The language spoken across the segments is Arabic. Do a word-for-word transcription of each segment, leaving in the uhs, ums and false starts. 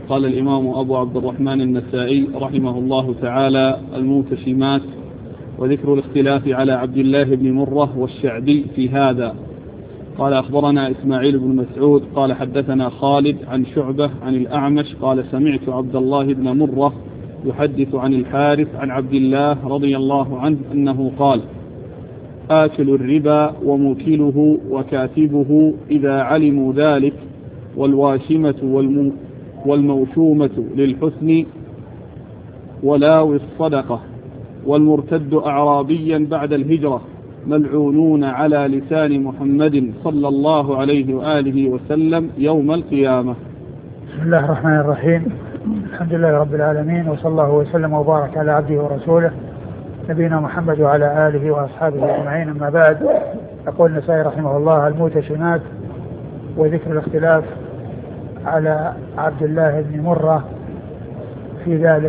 قال الإمام أبو عبد الرحمن النسائي رحمه الله تعالى: الموتشمات، وذكر الاختلاف على عبد الله بن مرة والشعبي في هذا. قال: أخبرنا إسماعيل بن مسعود قال حدثنا خالد عن شعبة عن الأعمش قال: سمعت عبد الله بن مرة يحدث عن الحارث عن عبد الله رضي الله عنه أنه قال: آكل الربا وموكله وكاتبه إذا علموا ذلك، والواشمة والموشومة للحسن ولاوي الصدقة، والمرتد أعرابيا بعد الهجرة، ملعونون على لسان محمد صلى الله عليه وآله وسلم يوم القيامة. بسم الله الرحمن الرحيم. الحمد لله رب العالمين، وصلى الله وسلم وبارك على عبده ورسوله نبينا محمد وعلى آله وأصحابه أجمعين. أما بعد، يقول النسائي رحمه الله: الموتشمات، وذكر الاختلاف على عبد الله بن مرة في ذلك.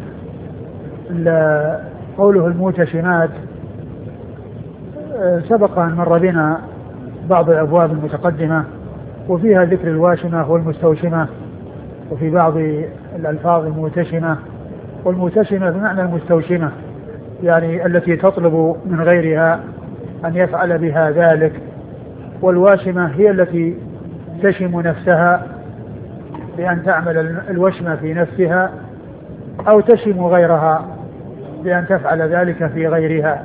قوله الموتشمات سبق أن مر بنا بعض الأبواب المتقدمة، وفيها ذكر الواشمة والمستوشمة، وفي بعض الألفاظ الموتشمة، والموتشمة بمعنى المستوشمة، يعني التي تطلب من غيرها أن يفعل بها ذلك، والواشمة هي التي تشم نفسها بأن تعمل الوشمة في نفسها، أو تشم غيرها بأن تفعل ذلك في غيرها.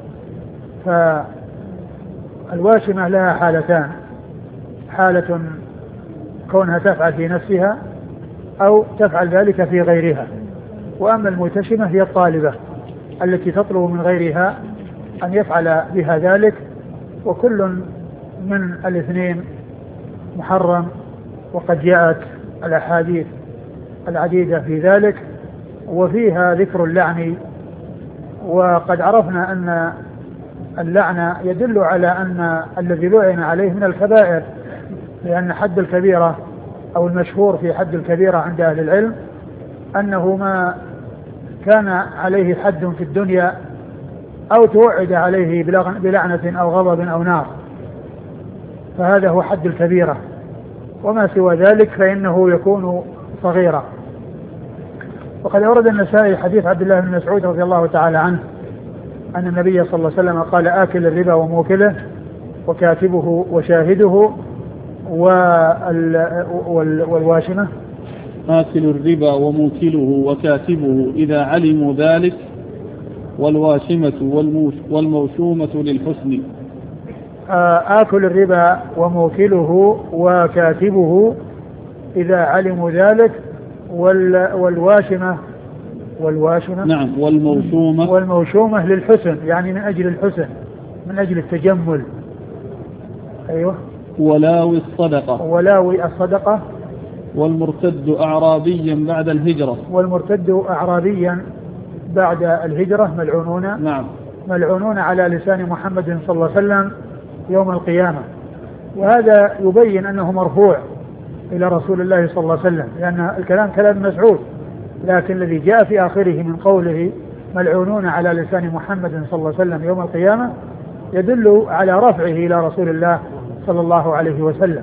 فالواشمة لها حالتان: حالة كونها تفعل في نفسها أو تفعل ذلك في غيرها، وأما الموتشمة هي الطالبة التي تطلب من غيرها أن يفعل بها ذلك، وكل من الاثنين محرم، وقد جاءت الأحاديث العديدة في ذلك، وفيها ذكر اللعن. وقد عرفنا أن اللعن يدل على أن الذي لعن عليه من الكبائر، لأن حد الكبيرة أو المشهور في حد الكبيرة عند أهل العلم أنه ما كان عليه حد في الدنيا أو توعد عليه بلعنة أو غضب أو نار، فهذا هو حد الكبيرة، وما سوى ذلك فإنه يكون صغيرا. وقد أورد النسائي حديث عبد الله بن مسعود رضي الله تعالى عنه أن النبي صلى الله عليه وسلم قال: آكل الربا وموكله وكاتبه وشاهده والواشمة. آكل الربا وموكله وكاتبه إذا علموا ذلك، والواشمة والموشومة للحسن. آكل الربا وموكله وكاتبه إذا علموا ذلك، والواشمة والواشمة نعم والموشومة والموشومة للحسن، يعني من أجل الحسن، من أجل التجمل. أيوة. ولاوي الصدقة ولاوي الصدقة. والمرتد أعرابيا بعد الهجرة. والمرتد أعرابيا بعد الهجرة ملعونون نعم ملعونون على لسان محمد صلى الله عليه وسلم يوم القيامة. وهذا يبين أنه مرفوع إلى رسول الله صلى الله عليه وسلم، لأن الكلام كلام مسعود، لكن الذي جاء في آخره من قوله ملعونون على لسان محمد صلى الله عليه وسلم يوم القيامة يدل على رفعه إلى رسول الله صلى الله عليه وسلم،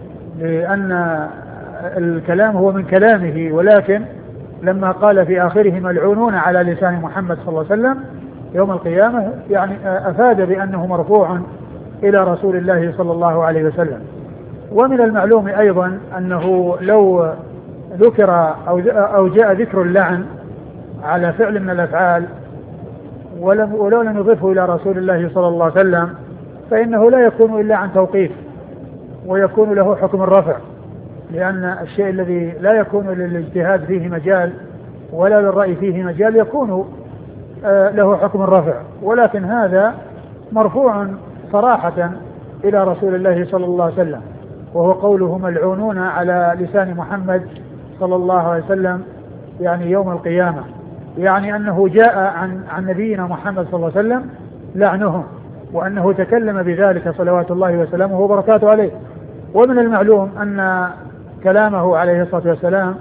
لأن الكلام هو من كلامه، ولكن لما قال في آخره ملعونون على لسان محمد صلى الله عليه وسلم يوم القيامة يعني أفاد بأنه مرفوع إلى رسول الله صلى الله عليه وسلم. ومن المعلوم أيضا أنه لو ذكر أو جاء ذكر اللعن على فعل من الأفعال ولم ولو لم يضفه إلى رسول الله صلى الله عليه وسلم فإنه لا يكون إلا عن توقيف، ويكون له حكم الرفع، لأن الشيء الذي لا يكون للاجتهاد فيه مجال ولا للرأي فيه مجال يكون له حكم الرفع، ولكن هذا مرفوع صراحة إلى رسول الله صلى الله عليه وسلم، وهو قوله ملعونون على لسان محمد صلى الله عليه وسلم يعني يوم القيامة، يعني أنه جاء عن عن نبينا محمد صلى الله عليه وسلم لعنهم، وأنه تكلم بذلك صلوات الله وسلامه وبركاته عليه. ومن المعلوم أن كلامه عليه الصلاة والسلام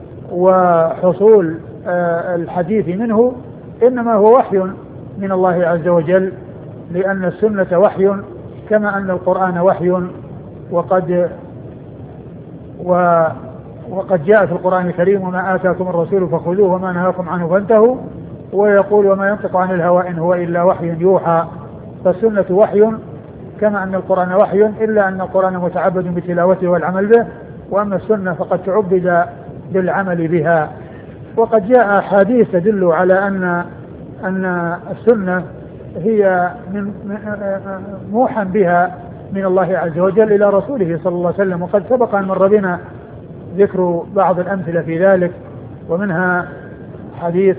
وحصول الحديث منه إنما هو وحي من الله عز وجل، لأن السنة وحي كما أن القرآن وحي، وقد و وقد جاء في القرآن الكريم وما آتاكم الرسول فخذوه وما نهاكم عنه فانتهوا، ويقول وما ينطق عن الهوى إن هو إلا وحي يوحى. فالسنة وحي كما أن القرآن وحي، إلا أن القرآن متعبد بتلاوته والعمل به، وأما السنة فقد تعبد بالعمل بها. وقد جاء أحاديث تدل على أن أن السنة هي من موحى بها من الله عز وجل إلى رسوله صلى الله عليه وسلم. وقد سبق أن مر بنا ذكر بعض الأمثلة في ذلك، ومنها حديث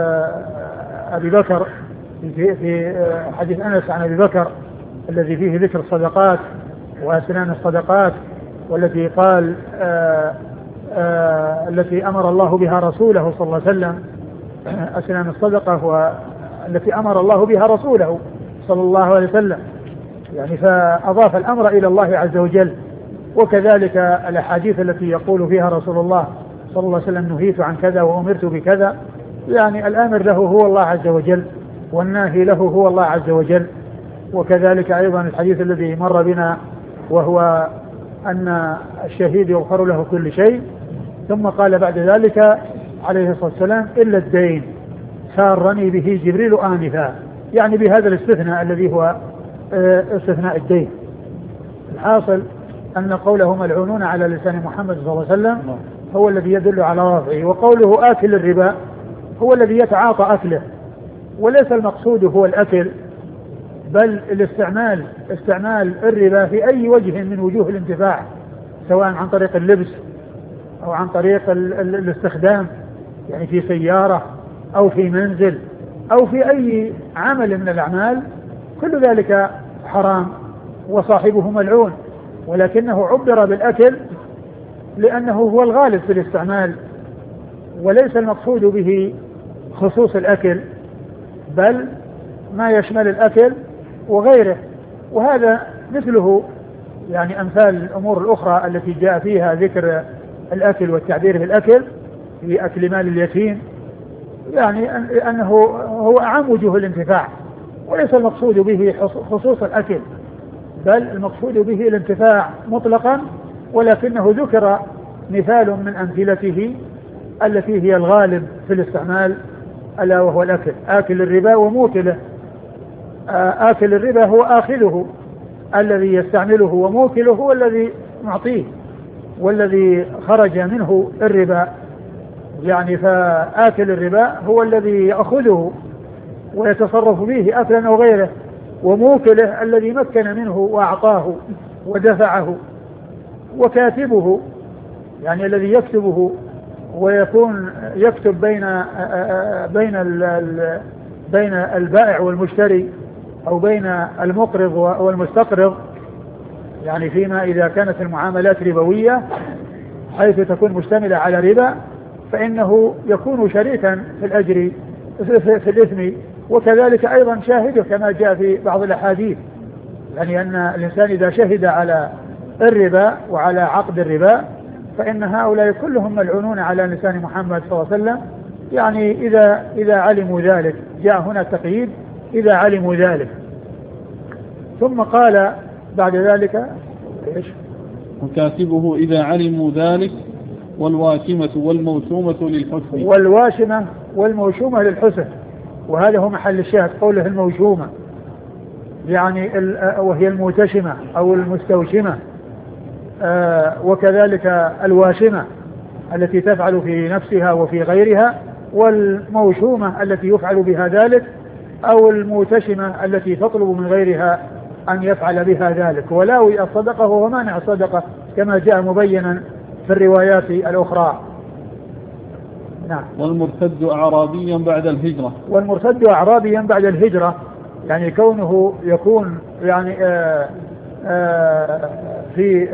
أبي بكر في حديث أنس عن أبي بكر الذي فيه ذكر الصدقات وأسنان الصدقات، والتي قال آآ آآ التي أمر الله بها رسوله صلى الله عليه وسلم، أسنان الصدقة والتي أمر الله بها رسوله صلى الله عليه وسلم، يعني فأضاف الأمر إلى الله عز وجل. وكذلك الأحاديث التي يقول فيها رسول الله صلى الله عليه وسلم نهيت عن كذا وأمرت بكذا، يعني الآمر له هو الله عز وجل والناهي له هو الله عز وجل. وكذلك أيضا الحديث الذي مر بنا وهو أن الشهيد يغفر له كل شيء، ثم قال بعد ذلك عليه الصلاة والسلام إلا الدين سارني به جبريل آنفا، يعني بهذا الاستثناء الذي هو استثناء الدين. الحاصل أن قوله ملعونون على لسان محمد صلى الله عليه وسلم هو الذي يدل على رفعه. وقوله آكل الربا هو الذي يتعاطى أكله، وليس المقصود هو الأكل، بل الاستعمال استعمال الربا في أي وجه من وجوه الانتفاع، سواء عن طريق اللبس أو عن طريق ال ال الاستخدام، يعني في سيارة أو في منزل أو في أي عمل من الأعمال، كل ذلك حرام وصاحبه ملعون. ولكنه عبر بالأكل لأنه هو الغالب في الاستعمال، وليس المقصود به خصوص الأكل، بل ما يشمل الأكل وغيره. وهذا مثله يعني أمثال الأمور الأخرى التي جاء فيها ذكر الأكل والتعبير بالأكل في أكل مال اليتيم، يعني أنه هو أعم وجوه الانتفاع، وليس المقصود به خصوص الأكل، بل المقصود به الانتفاع مطلقا، ولكنه ذكر مثال من أمثلته التي هي الغالب في الاستعمال، ألا وهو الأكل. آكل الربا وموكله. آكل الربا هو آخذه الذي يستعمله، وموكله هو الذي معطيه والذي خرج منه الربا، يعني فآكل الربا هو الذي يأخذه ويتصرف به أكلا أو غيره، وموكله الذي مكن منه وأعطاه ودفعه. وكاتبه يعني الذي يكتبه ويكون يكتب بين بين بين البائع والمشتري أو بين المقرض والمستقرض، يعني فيما إذا كانت المعاملات ربوية حيث تكون مشتملة على ربا، فإنه يكون شريكا في الأجر في الإثم، وكذلك أيضا شاهده كما جاء في بعض الأحاديث، يعني أن الإنسان إذا شهد على الربا وعلى عقد الربا فإن هؤلاء كلهم ملعونون على لسان محمد صلى الله عليه وسلم، يعني إذا إذا علموا ذلك. جاء هنا تقييد إذا علموا ذلك. ثم قال بعد ذلك إيش؟ وكاتبه إذا علموا ذلك والواشمة والموشومة للحسن. والواشمة والموشومة للحسن، وهذا هو محل الشاهد، قوله الموشومة يعني وهي الموتشمة أو المستوشمة، آه وكذلك الواشمة التي تفعل في نفسها وفي غيرها، والموشومة التي يفعل بها ذلك، أو الموتشمة التي تطلب من غيرها أن يفعل بها ذلك. ولاوي الصدقة وهو مانع الصدقة كما جاء مبينا في الروايات الأخرى. نعم. والمرتد أعرابيا بعد الهجرة. والمرتد أعرابيا بعد الهجرة، يعني كونه يكون يعني آآ آآ في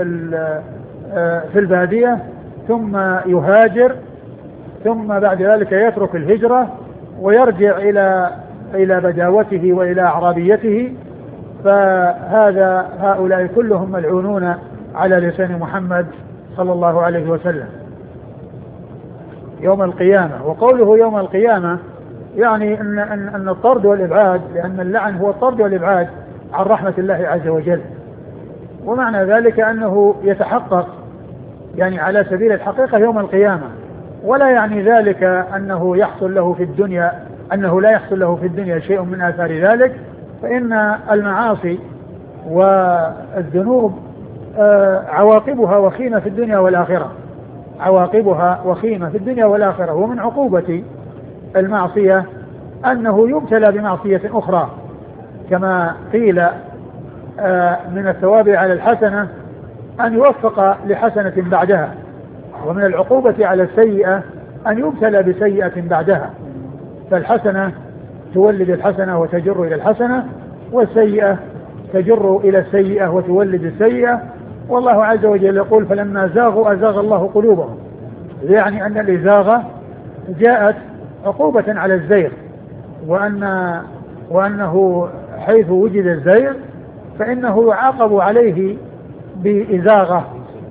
في البادية ثم يهاجر، ثم بعد ذلك يترك الهجرة ويرجع إلى إلى بداوته وإلى أعرابيته، فهذا هؤلاء كلهم ملعونون على لسان محمد صلى الله عليه وسلم يوم القيامة. وقوله يوم القيامة يعني أن, أن, أن الطرد والإبعاد، لأن اللعن هو الطرد والإبعاد عن رحمة الله عز وجل، ومعنى ذلك أنه يتحقق يعني على سبيل الحقيقة يوم القيامة، ولا يعني ذلك أنه يحصل له في الدنيا أنه لا يحصل له في الدنيا شيء من آثار ذلك، فإن المعاصي والذنوب عواقبها وخيمة في الدنيا والآخرة، عواقبها وخيمة في الدنيا والآخرة. ومن عقوبة المعصية أنه يبتلى بمعصية أخرى، كما قيل من الثواب على الحسنة أن يوفق لحسنة بعدها، ومن العقوبة على السيئة أن يبتلى بسيئة بعدها، فالحسنة تولد الحسنة وتجر إلى الحسنة، والسيئة تجر إلى السيئة وتولد السيئة. والله عز وجل يقول فلما زاغوا أزاغ الله قلوبهم، يعني أن الإزاغة جاءت عقوبة على الزيغ، وأن وأنه حيث وجد الزيغ فإنه يعاقب عليه بإزاغة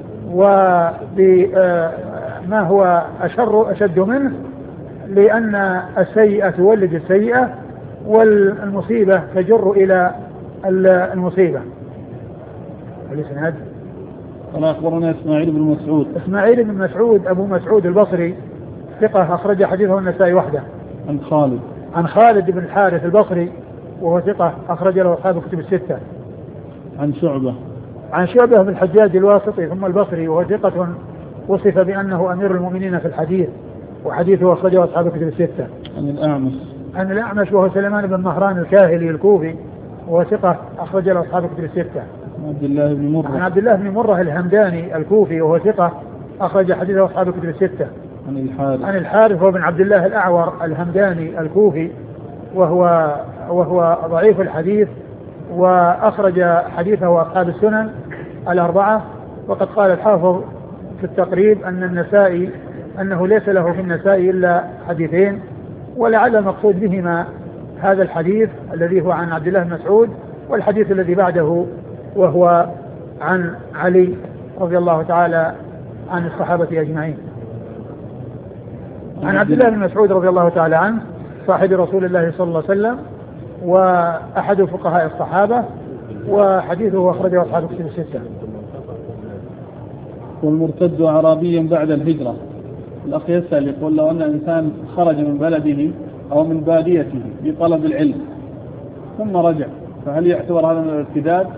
وبما هو أشر أشد منه، لأن السيئة تولد السيئة والمصيبة تجر إلى المصيبة. والإسناد قال أخبرنا إسماعيل بن مسعود. إسماعيل بن مسعود أبو مسعود البصري ثقة أخرج حديثه النسائي وحده. عن خالد عن خالد بن الحارث البصري وهو ثقة أخرج له أصحاب الكتب الستة. عن شعبة عن شعبة بن الحجاج الواسطي ثم البصري وهو ثقة وصف بأنه أمير المؤمنين في الحديث وحديثه أخرجه أصحاب الكتب الستة. عن الأعمش عن الأعمش وهو سليمان بن مهران الكاهلي الكوفي وهو ثقة أخرج له أصحاب الكتب الستة. عن عبد الله بن مرة عن عبد الله بن مرة الهمداني الكوفي وهو ثقة أخرج حديثه أصحاب الكتب الستة. عن الحارث عن الحارث هو بن عبد الله الأعور الهمداني الكوفي وهو وهو ضعيف الحديث وأخرج حديثه أصحاب السنن الأربعة. وقد قال الحافظ في التقريب أن النسائي أنه ليس له في النسائي إلا حديثين، ولعل المقصود بهما هذا الحديث الذي هو عن عبد الله بن مسعود والحديث الذي بعده وهو عن علي رضي الله تعالى عن الصحابة أجمعين. عن عبد الله بن مسعود رضي الله تعالى عنه صاحب رسول الله صلى الله عليه وسلم وأحد فقهاء الصحابة، وحديثه أخرجه أصحاب الكتب الستة. والمرتد أعرابيا بعد الهجرة. الأخ يسأل يقول لو أن إنسان خرج من بلده أو من باديته بطلب العلم ثم رجع فهل يعتبر هذا من الارتداد؟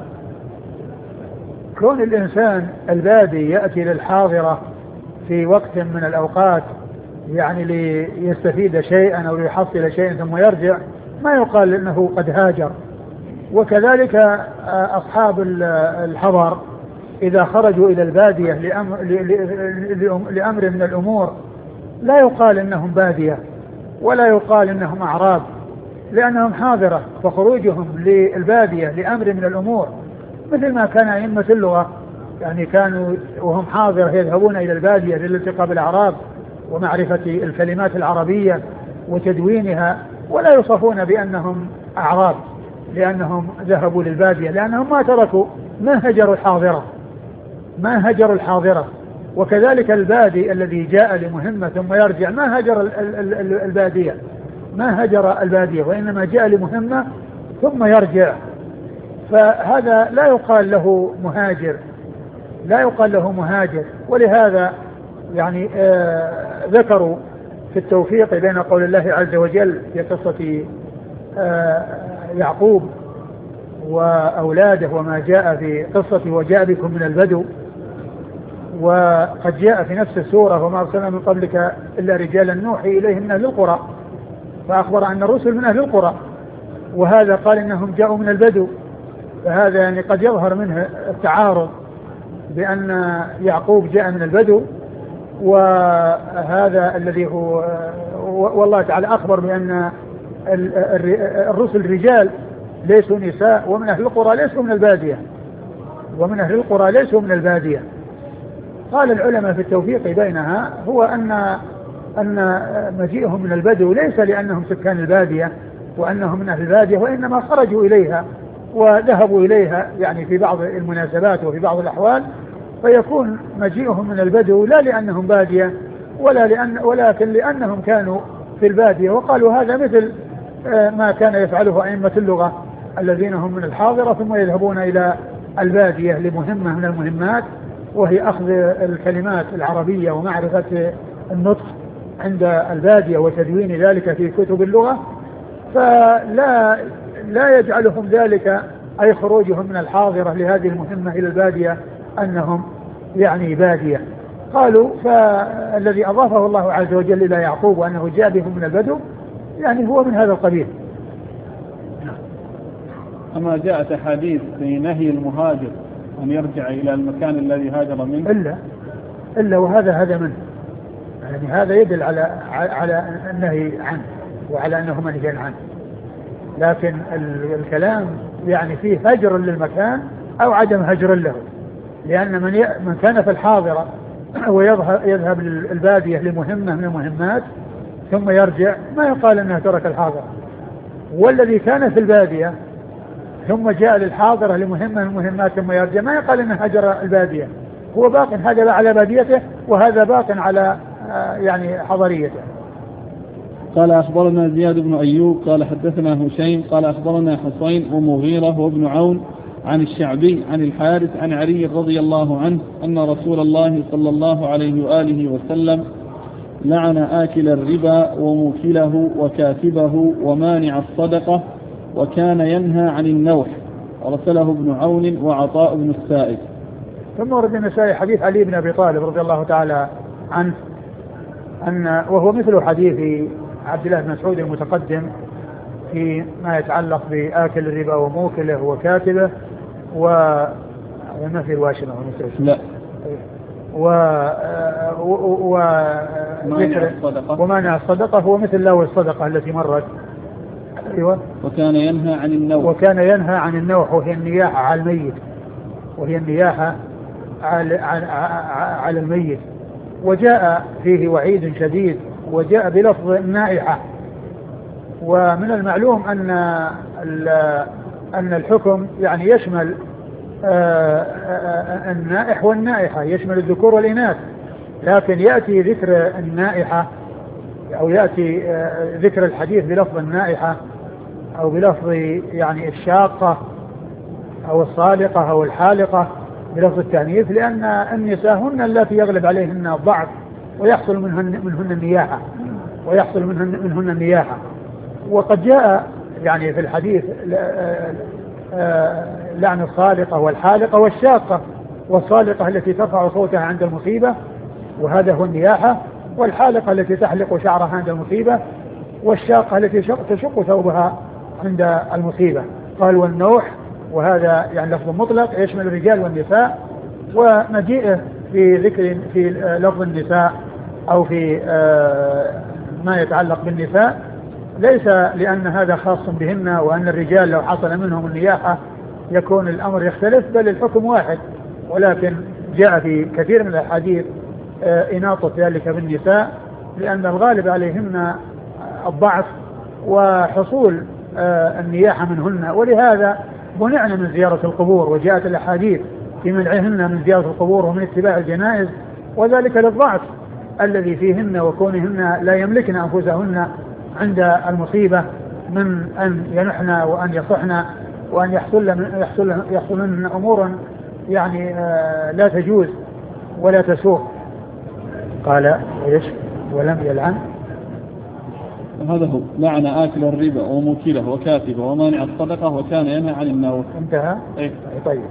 كون الإنسان البادي يأتي للحاضرة في وقت من الأوقات يعني ليستفيد شيئا أو ليحصل شيئا ثم يرجع ما يقال إنه قد هاجر. وكذلك أصحاب الحضر إذا خرجوا إلى البادية لأمر, لأمر من الأمور لا يقال إنهم بادية ولا يقال إنهم أعراب، لأنهم حاضرة، فخروجهم للبادية لأمر من الأمور مثل ما كان أئمة اللغة يعني كانوا وهم حاضرة يذهبون إلى البادية للالتقاء بالأعراب ومعرفة الكلمات العربية وتدوينها، ولا يوصفون بأنهم أعراب لأنهم ذهبوا للبادية، لأنهم ما تركوا ما هجروا الحاضرة ما هجروا الحاضرة. وكذلك البادي الذي جاء لمهمة ثم يرجع ما هجر البادية ما هجر البادية وإنما جاء لمهمة ثم يرجع، فهذا لا يقال له مهاجر لا يقال له مهاجر. ولهذا يعني آه ذكروا في التوفيق بين قول الله عز وجل في قصة آه يعقوب وأولاده وما جاء في قصة وجاء بكم من البدو، وقد جاء في نفس السورة وما أرسلنا من قبلك إلا رجالا نوحي إليهم من أهل القرى، فأخبر أن الرسل من أهل القرى، وهذا قال إنهم جاءوا من البدو، فهذا يعني قد يظهر منه التعارض بأن يعقوب جاء من البدو، وهذا الذي هو والله تعالى أخبر بأن الرسل رجال ليسوا نساء، ومن أهل القرى ليسوا من البادية ومن أهل القرى ليسوا من البادية. قال العلماء في التوفيق بينها هو أن أن مجيئهم من البدو ليس لأنهم سكان البادية وأنهم من أهل البادية، وإنما خرجوا إليها وذهبوا إليها يعني في بعض المناسبات وفي بعض الأحوال، فيكون مجيئهم من البدو لا لأنهم بادية ولا لأن ولكن لأنهم كانوا في البادية. وقالوا هذا مثل ما كان يفعله أئمة اللغة الذين هم من الحاضرة ثم يذهبون إلى البادية لمهمة من المهمات وهي أخذ الكلمات العربية ومعرفة النطق عند البادية وتدوين ذلك في كتب اللغة، فلا لا يجعلهم ذلك أي خروجهم من الحاضرة لهذه المهمة إلى البادية أنهم يعني بادية. قالوا فالذي أضافه الله عز وجل إلى يعقوب وأنه جاء بهم من البدو يعني هو من هذا القبيل. أما جاءت أحاديث في نهي المهاجر أن يرجع إلى المكان الذي هاجر منه إلا إلا وهذا هذا منه، يعني هذا يدل على على النهي عنه وعلى أنه منهي عنه، لكن الكلام يعني فيه هجر للمكان أو عدم هجر له، لأن من من كان في الحاضرة ويذهب يذهب للبادية لمهمة من المهمات ثم يرجع ما يقال أنه ترك الحاضرة، والذي كان في البادية ثم جاء للحاضرة لمهمة من المهمات ثم يرجع ما يقال أنه هجر البادية، هو باق هذا على باديته وهذا باق على يعني حضريته. قال أخبرنا زياد بن أيوب قال حدثنا هشيم قال أخبرنا حسين ومغيرة وابن عون عن الشعبي عن الحارث عن علي رضي الله عنه أن رسول الله صلى الله عليه وآله وسلم لعن آكل الربا وموكله وكاتبه ومانع الصدقة وكان ينهى عن النوح، ورسله ابن عون وعطاء بن السائب. ثم ورد النسائي حديث علي بن أبي طالب رضي الله تعالى عنه أن وهو مثل حديث عبد الله بن مسعود المتقدم في ما يتعلق بآكل الربا وموكله وكاتبه وما في الواشمة لا و و ومانع الصدقة هو مثل له الصدقة التي مرت. أيوة. وكان ينهى عن النوح وكان ينهى عن النوح وهي النياحة على الميت وهي النياحة على, على الميت، وجاء فيه وعيد شديد وجاء بلفظ النائحة. ومن المعلوم أن أن الحكم يعني يشمل النائح والنائحة، يشمل الذكور والإناث، لكن يأتي ذكر النائحة أو يأتي ذكر الحديث بلفظ النائحة أو بلفظ يعني الشاقة أو الصالقة أو الحالقة بلفظ التأنيث، لأن النساء هن التي يغلب عليهن الضعف ويحصل منهن, منهن النياحة ويحصل منهن, منهن النياحة. وقد جاء يعني في الحديث لعن الصالقة والحالقة والشاقة، والصالقة التي ترفع صوتها عند المصيبة وهذا هو النياحة، والحالقة التي تحلق شعرها عند المصيبة، والشاقة التي تشق ثوبها عند المصيبة. قال والنوح، وهذا يعني لفظ مطلق يشمل الرجال والنساء، ومجيئه في ذكر في لفظ النساء أو في ما يتعلق بالنساء ليس لأن هذا خاص بهن وأن الرجال لو حصل منهم النياحة يكون الأمر يختلف، بل الحكم واحد، ولكن جاء في كثير من الأحاديث إناطة ذلك بالنساء لأن الغالب عليهن الضعف وحصول النياحة منهن، ولهذا منعنا من زيارة القبور، وجاءت الأحاديث في منعهن من زيارة القبور ومن اتباع الجنائز، وذلك للضعف الذي فيهن وكونهن لا يملكن أنفسهن عند المصيبة من أن ينحن وأن يصحن وأن يحصل يحصل يحصل منهن أمورا يعني لا تجوز ولا تسوق. قال ايش ولم يلعن، هذا هو لعن آكل الربا وموكله وكاتبه ومانع الصدقة وكان ينهى عن النوح. انتهى. ايه طيب.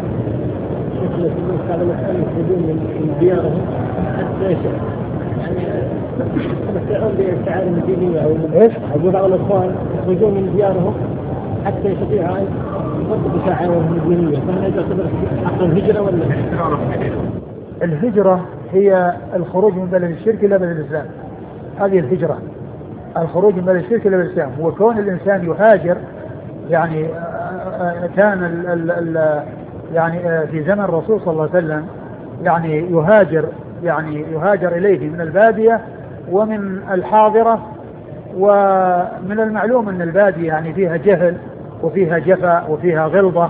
على مسألة يخرجون من ديارهم حتى يعني يستطيعون باستعارة دينية أو ايش؟ أقول بعض الإخوان يخرجون من ديارهم حتى يستطيعوا أن يطبقوا شعائرهم الدينية، فهل يعتبر حق الهجرة ولا؟ الهجرة هي الخروج من بلد الشرك إلى بلد الإسلام، هذه الهجرة، الخروج من بلد الشرك إلى بلد الإسلام. وكون الإنسان يهاجر يعني كان ال ال ال يعني في زمن الرسول صلى الله عليه وسلم يعني يهاجر يعني يهاجر إليه من البادية ومن الحاضرة، ومن المعلوم أن البادية يعني فيها جهل وفيها جفا وفيها غلظة،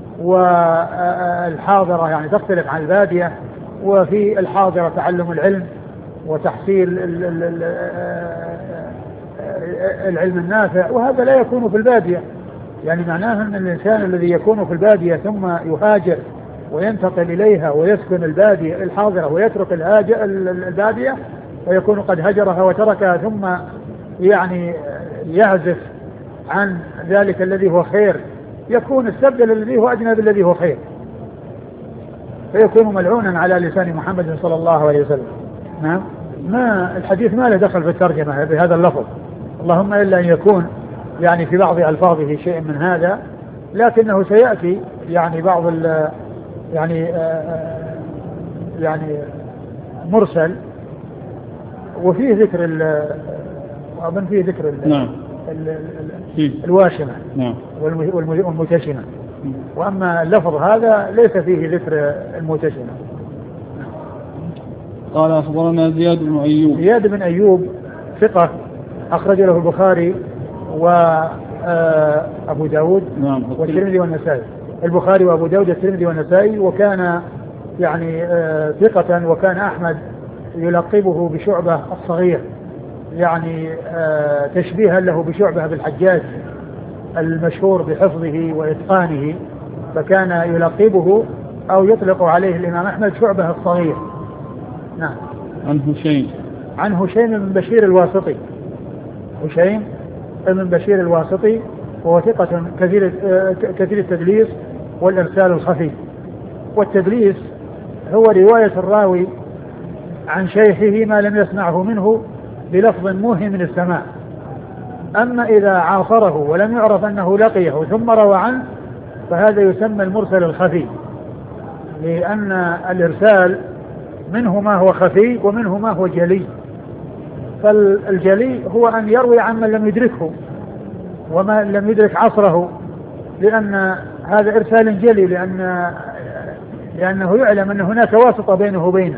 والحاضرة يعني تختلف عن البادية، وفي الحاضرة تعلم العلم وتحصيل العلم النافع، وهذا لا يكون في البادية. يعني معناه أن الإنسان الذي يكون في البادية ثم يهاجر وينتقل إليها ويسكن البادية الحاضرة ويترك البادية ويكون قد هجرها وتركها ثم يعني يعزف عن ذلك الذي هو خير، يكون استبدل الذي هو أدنى بالذي هو خير، فيكون ملعونا على لسان محمد صلى الله عليه وسلم. نعم. ما الحديث ما له دخل في الترجمة بهذا اللفظ، اللهم إلا أن يكون يعني في بعض ألفاظه شيء من هذا، لكنه سيأتي يعني بعض ال يعني آآ يعني مرسل وفيه ذكر ال وأظن فيه ذكر ال نعم. ال ال الواشمة نعم. والمتشمة، وأما اللفظ هذا ليس فيه ذكر المتشمة. قال أخبرنا زياد بن أيوب. زياد بن أيوب ثقة أخرج له البخاري وأبو داود نعم. والترمذي والنسائي. البخاري وأبو داود والترمذي والنسائي، وكان يعني ثقة، وكان أحمد يلقبه بشعبة الصغير، يعني تشبيها له بشعبة بالحجاج المشهور بحفظه وإتقانه، فكان يلقبه أو يطلق عليه الإمام أحمد شعبة الصغير. نعم. عن هشيم عن هشيم بن بشير الواسطي. هشيم بن بشير الواسطي وهو ثقة كثير كثير التدليس والإرسال الخفي. والتدليس هو رواية الراوي عن شيخه ما لم يسمعه منه بلفظ موهم من السماع. أما إذا عاصره ولم يعرف أنه لقيه ثم روى عنه فهذا يسمى المرسل الخفي، لأن الإرسال منه ما هو خفي ومنه ما هو جلي. فالجلي هو أن يروي عن من لم يدركه وما لم يدرك عصره، لأن هذا إرسال جلي، لأن لأنه يعلم أن هناك واسطة بينه وبينه.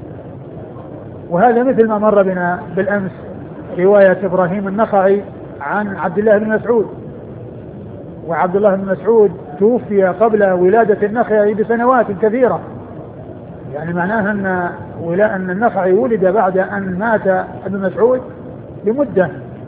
وهذا مثل ما مر بنا بالأمس رواية إبراهيم النخعي عن عبد الله بن مسعود، وعبد الله بن مسعود توفي قبل ولادة النخعي بسنوات كثيرة، يعني معناها أن ولا أن النخعي ولد بعد أن مات ابن مسعود بمدة،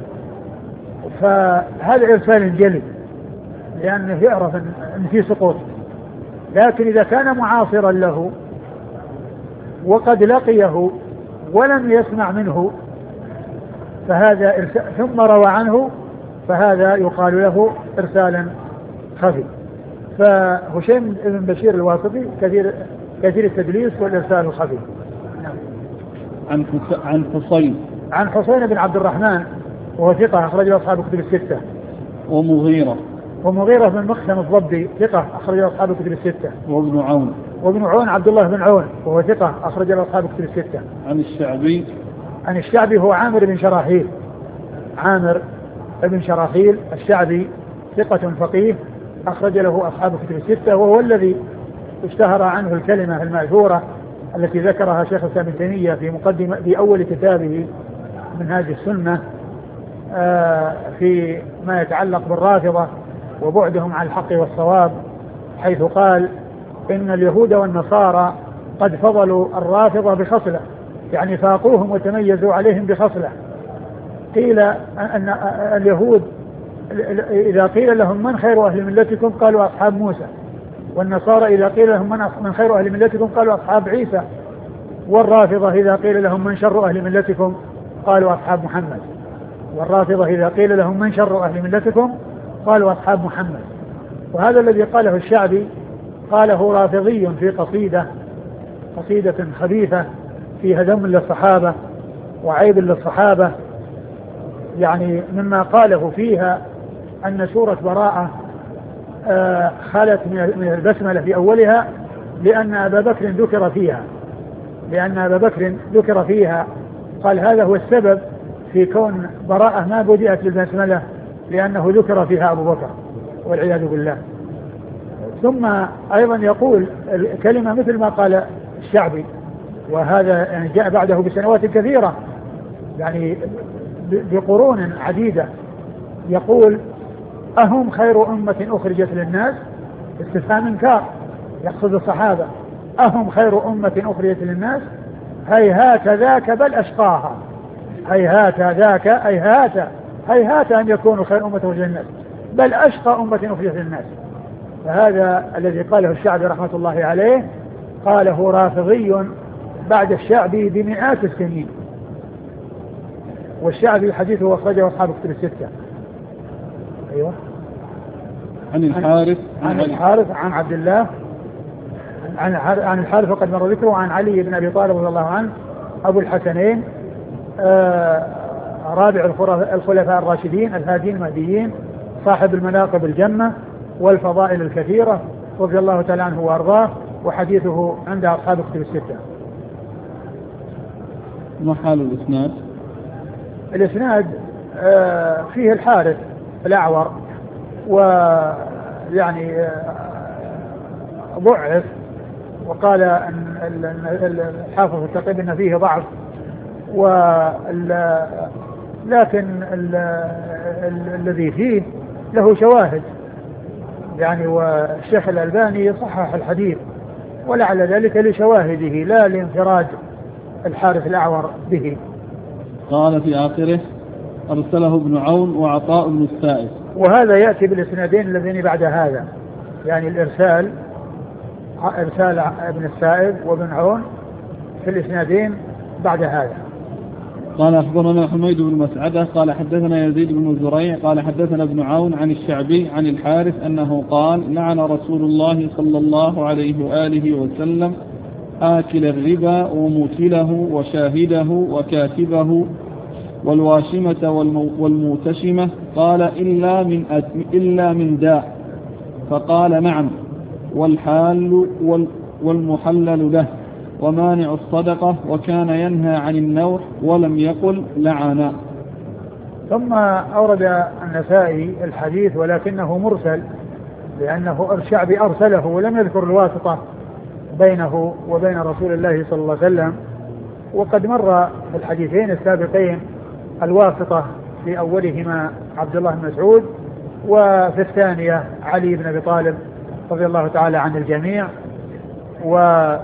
فهذا إرسال جلي لأنه يعرف أن في سقوط. لكن إذا كان معاصرا له وقد لقيه ولم يسمع منه فهذا إرسال ثم روى عنه فهذا يقال له إرسالا خفي. فهشيم بن بشير الواسطي كثير كثير التدليس والإرسال الخفي. نعم. عن عن حصين عن حصين بن عبد الرحمن وهو ثقة أخرجه أصحاب الكتب الستة. ومغيرة ومغيرة بن مقسم الضبي ثقة أخرجه أصحاب الكتب الستة. وابن عون وابن عون عبد الله بن عون وهو ثقة أخرجه أصحاب الكتب الستة. عن الشعبي عن الشعبي هو عامر بن شراحيل، عامر بن شراحيل الشعبي ثقة فقيه أخرج له أصحاب الكتب الستة، وهو الذي اشتهر عنه الكلمة المأثورة التي ذكرها شيخ الإسلام ابن تيمية في مقدمة في أول كتابه منهاج السنة في ما يتعلق بالرافضة وبعدهم عن الحق والصواب، حيث قال إن اليهود والنصارى قد فضلوا الرافضة بخصلة، يعني فاقوهم وتميزوا عليهم بخصلة. قيل أن اليهود إذا قيل لهم من خير أهل ملتكم قالوا أصحاب موسى، والنصارى إذا قيل لهم من خير أهل ملتكم قالوا أصحاب عيسى، والرافضة إذا قيل لهم من شر أهل ملتكم قالوا أصحاب محمد، والرافضة إذا قيل لهم من شر أهل ملتكم قالوا أصحاب محمد. وهذا الذي قاله الشعبي قاله رافضي في قصيدة قصيدة خبيثة فيها ذم للصحابة وعيب للصحابة، يعني مما قاله فيها أن سورة براءة آه خلت من البسملة في أولها لأن أبا بكر ذكر فيها لأن أبا بكر ذكر فيها قال هذا هو السبب في كون براءة ما بدأت بالبسملة، لأنه ذكر فيها أبو بكر والعياذ بالله. ثم أيضا يقول الكلمة مثل ما قال الشعبي، وهذا يعني جاء بعده بسنوات كثيرة، يعني بقرون عديدة، يقول أهم خير أمة أخرجت للناس، استفهام إنكار يقصد الصحابة، أهم خير أمة أخرجت للناس هيهات ذاك بل أشقاها، هيهات ذاك هيهات هيهات أن يكونوا خير أمة أخرجت للناس بل أشقى أمة أخرجت للناس. فهذا الذي قاله الشعبي رحمة الله عليه قاله رافضي بعد الشعبي بمئات السنين، والشعبي حديثه أخرجه أصحاب كتب الستة. أيوة. عن الحارث عن الحارث عن عبد الله عن عن الحارث وقد مر ذكره عن علي بن أبي طالب رضي الله عنه أبو الحسنين آه رابع الخلفاء الراشدين الهادين المهديين صاحب المناقب الجمة والفضائل الكثيرة رضي الله تعالى عنه وأرضاه، وحديثه عند أصحاب كتب الستة. ما حال الإسناد؟ الإسناد آه فيه الحارث الأعور، ويعني آه ضعف، وقال أن الحافظ التقيب أن فيه ضعف، لكن الذي فيه له شواهد يعني، والشيخ الألباني صحح الحديث ولعل ذلك لشواهده لا لانفراد الحارث الأعور به. قال في آخره أرسله ابن عون وعطاء بن السائب، وهذا يأتي بالإسنادين الذين بعد هذا، يعني الإرسال إرسال ابن السائب وابن عون في الإسنادين بعد هذا. قال أخبرنا حميد بن مسعدة قال حدثنا يزيد بن زريع قال حدثنا ابن عون عن الشعبي عن الحارث أنه قال لعن رسول الله صلى الله عليه وآله وسلم آكل الربا وموكله وشاهده وكاتبه والواشمة والموتشمة، قال إلا من, إلا من داء، فقال نعم، والحال والمحلل له، ومانع الصدقة، وكان ينهى عن النوح ولم يقل لعنا. ثم أورد النسائي الحديث ولكنه مرسل، لأنه الشعبي أرسله ولم يذكر الواسطة بينه وبين رسول الله صلى الله عليه وسلم، وقد مر في الحديثين السابقين الواسطة في أولهما عبد الله بن مسعود، وفي الثانية علي بن أبي طالب رضي الله تعالى عن الجميع. و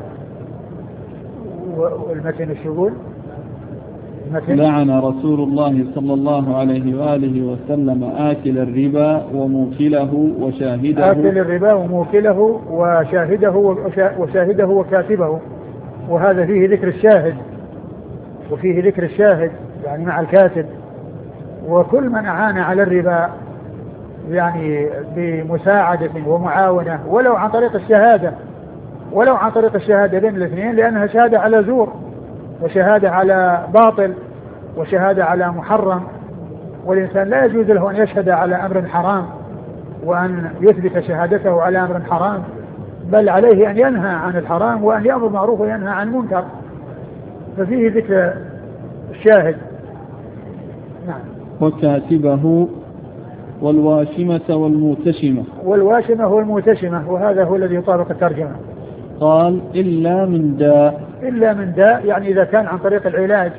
والمتن الشغول لعن رسول الله صلى الله عليه وآله وسلم آكل الربا وموكله وشاهده آكل الربا وموكله وشاهده وشاهده وكاتبه، وهذا فيه ذكر الشاهد، وفيه ذكر الشاهد يعني مع الكاتب، وكل من أعان على الربا يعني بمساعدة ومعاونة ولو عن طريق الشهادة ولو عن طريق الشهادة بين الاثنين، لأنها شهادة على زور وشهادة على باطل وشهادة على محرم، والإنسان لا يجوز له أن يشهد على أمر حرام وأن يثبت شهادته على أمر حرام، بل عليه أن ينهى عن الحرام وأن يأمر معروف وينهى عن المنكر، ففيه ذكر الشاهد. نعم. وكاتبه والواشمة والموتشمة. والواشمة والموتشمة، وهذا هو الذي يطابق الترجمة. قال إلا من داء. إلا من داء يعني إذا كان عن طريق العلاج،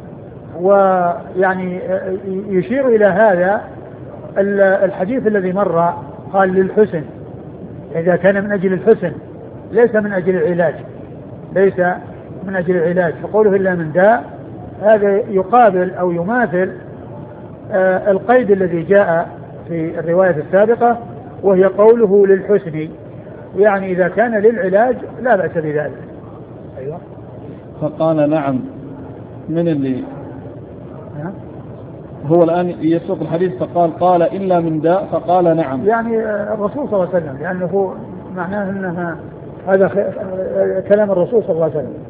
ويعني يشير إلى هذا الحديث الذي مر قال للحسن، إذا كان من أجل الحسن ليس من أجل العلاج، ليس من أجل العلاج، فقوله إلا من داء هذا يقابل أو يماثل آه القيد الذي جاء في الرواية السابقة، وهي قوله للحسن، يعني إذا كان للعلاج لا بأس بذلك. أيوة. فقال نعم. من اللي ها؟ هو الآن يسوق الحديث فقال قال إلا من داء، فقال نعم، يعني الرسول صلى الله عليه وسلم، لأنه معناه أنها هذا كلام الرسول صلى الله عليه وسلم.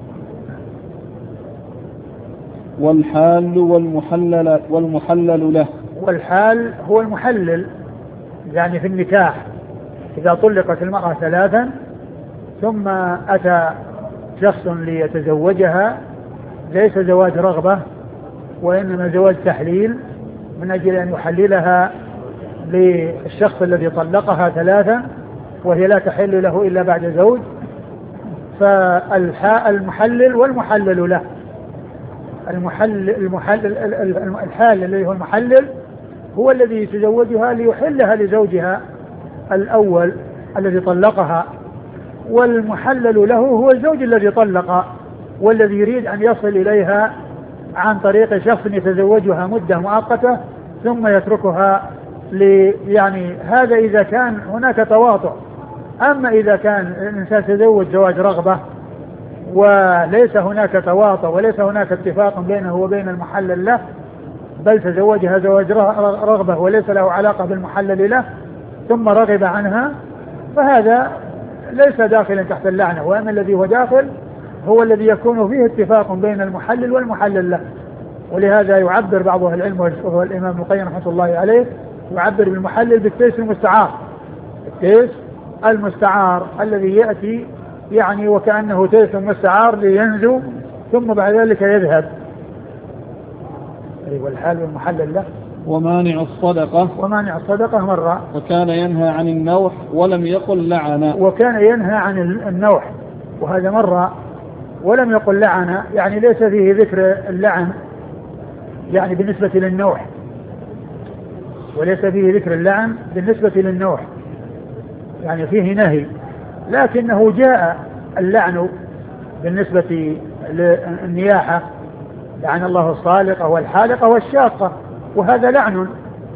والحال والمحلل والمحلل له. والحال هو المحلل يعني في النكاح، إذا طلقت المرأة ثلاثا ثم أتى شخص ليتزوجها، ليس زواج رغبة وإنما زواج تحليل من أجل أن يحللها للشخص الذي طلقها ثلاثا وهي لا تحل له إلا بعد زوج، فالمحلل والمحلل له. المحلل المحلل الحال الذي هو المحلل هو الذي يتزوجها ليحلها لزوجها الأول الذي طلقها، والمحلل له هو الزوج الذي طلق والذي يريد أن يصل إليها عن طريق شخص يتزوجها مدة مؤقتة ثم يتركها يعني هذا إذا كان هناك تواطؤ. أما إذا كان الإنسان تزوج زواج رغبة وليس هناك تواطؤ وليس هناك اتفاق بينه وبين المحلل له، بل تزوجها زواج رغبة وليس له علاقة بالمحلل له ثم رغب عنها، فهذا ليس داخلا تحت اللعنة. وأما الذي هو داخل هو الذي يكون فيه اتفاق بين المحلل والمحلل له. ولهذا يعبر بعض أهل العلم وهو الإمام ابن القيم رحمة الله عليه يعبر بالمحلل بالتيس المستعار، التيس المستعار الذي يأتي يعني وكأنه تيس مستعار لينزو ثم بعد ذلك يذهب. والحال والمحلل له. ومانع الصدقة ومانع الصدقة مرة. وكان ينهى عن النوح ولم يقل لعنا. وكان ينهى عن النوح وهذا مرة ولم يقل لعنا، يعني ليس فيه ذكر اللعن يعني بالنسبة للنوح، وليس فيه ذكر اللعن بالنسبة للنوح، يعني فيه نهي، لكنه جاء اللعن بالنسبة للنياحة، لعن الله الصالقة والحالقة والشاقة، وهذا لعن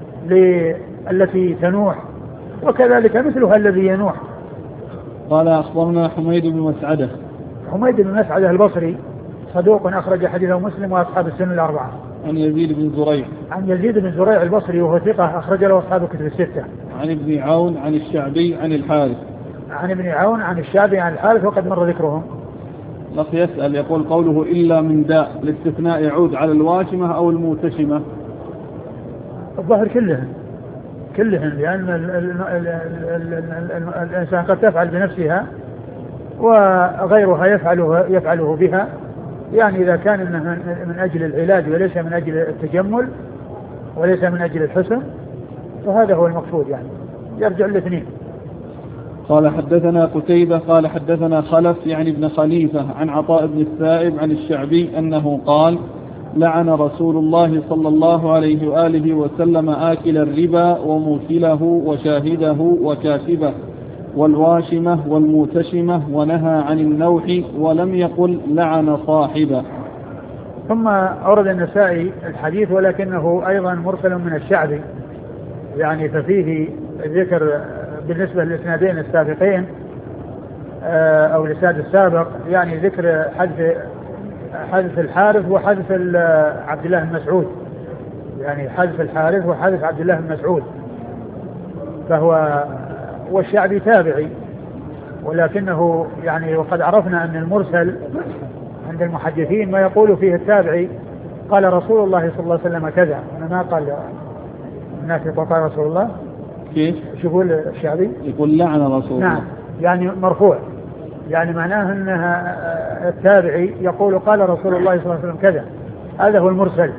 للتي تنوح وكذلك مثلها الذي ينوح. قال أخبرنا حميد بن مسعدة. حميد بن مسعدة البصري صدوق أخرج حديثه مسلم وأصحاب السنن الأربعة. عن يزيد بن زريع. عن يزيد بن زريع البصري وهو ثقة أخرج له أصحاب الكتب الستة. عن ابن عون عن الشعبي عن الحارث. عن ابن عون عن الشعبي عن الحارث وقد مر ذكرهم. لق يسأل يقول قوله إلا من داء الاستثناء يعود على الواشمة أو الموتشمة؟ الظاهر كلهم كلهم لأن ال ال ال ال ال الإنسان قد تفعل بنفسها وغيرها يفعله, يفعله بها، يعني إذا كان من أجل العلاج وليس من أجل التجمل وليس من أجل الحسن فهذا هو المقصود، يعني يرجع الاثنين. قال حدثنا قتيبة قال حدثنا خلف يعني ابن خليفة عن عطاء بن السائب عن الشعبي أنه قال لعن رسول الله صلى الله عليه وآله وسلم آكل الربا وموكله وشاهده وكاتبه والواشمة والموتشمة ونهى عن النوح ولم يقل لعن صاحبه. ثم أورد النسائي الحديث ولكنه أيضا مرسل من الشعبي، يعني ففيه ذكر بالنسبة للإسنادين السابقين أو الإسناد السابق، يعني ذكر حذف حذف الحارث وحذف عبد الله بن مسعود، يعني حذف الحارث وحذف عبد الله بن مسعود، فهو والشعبي تابعي، ولكنه يعني وقد عرفنا أن المرسل عند المحدثين ما يقول فيه التابعي قال رسول الله صلى الله عليه وسلم كذا، أنا ما قال الناس قال رسول الله كيف؟ شو يقول الشعبي؟ يقول لعن رسول الله. نعم، يعني مرفوع، يعني معناه أنها التابعي يقول قال رسول الله صلى الله عليه وسلم كذا، هذا هو المرسل.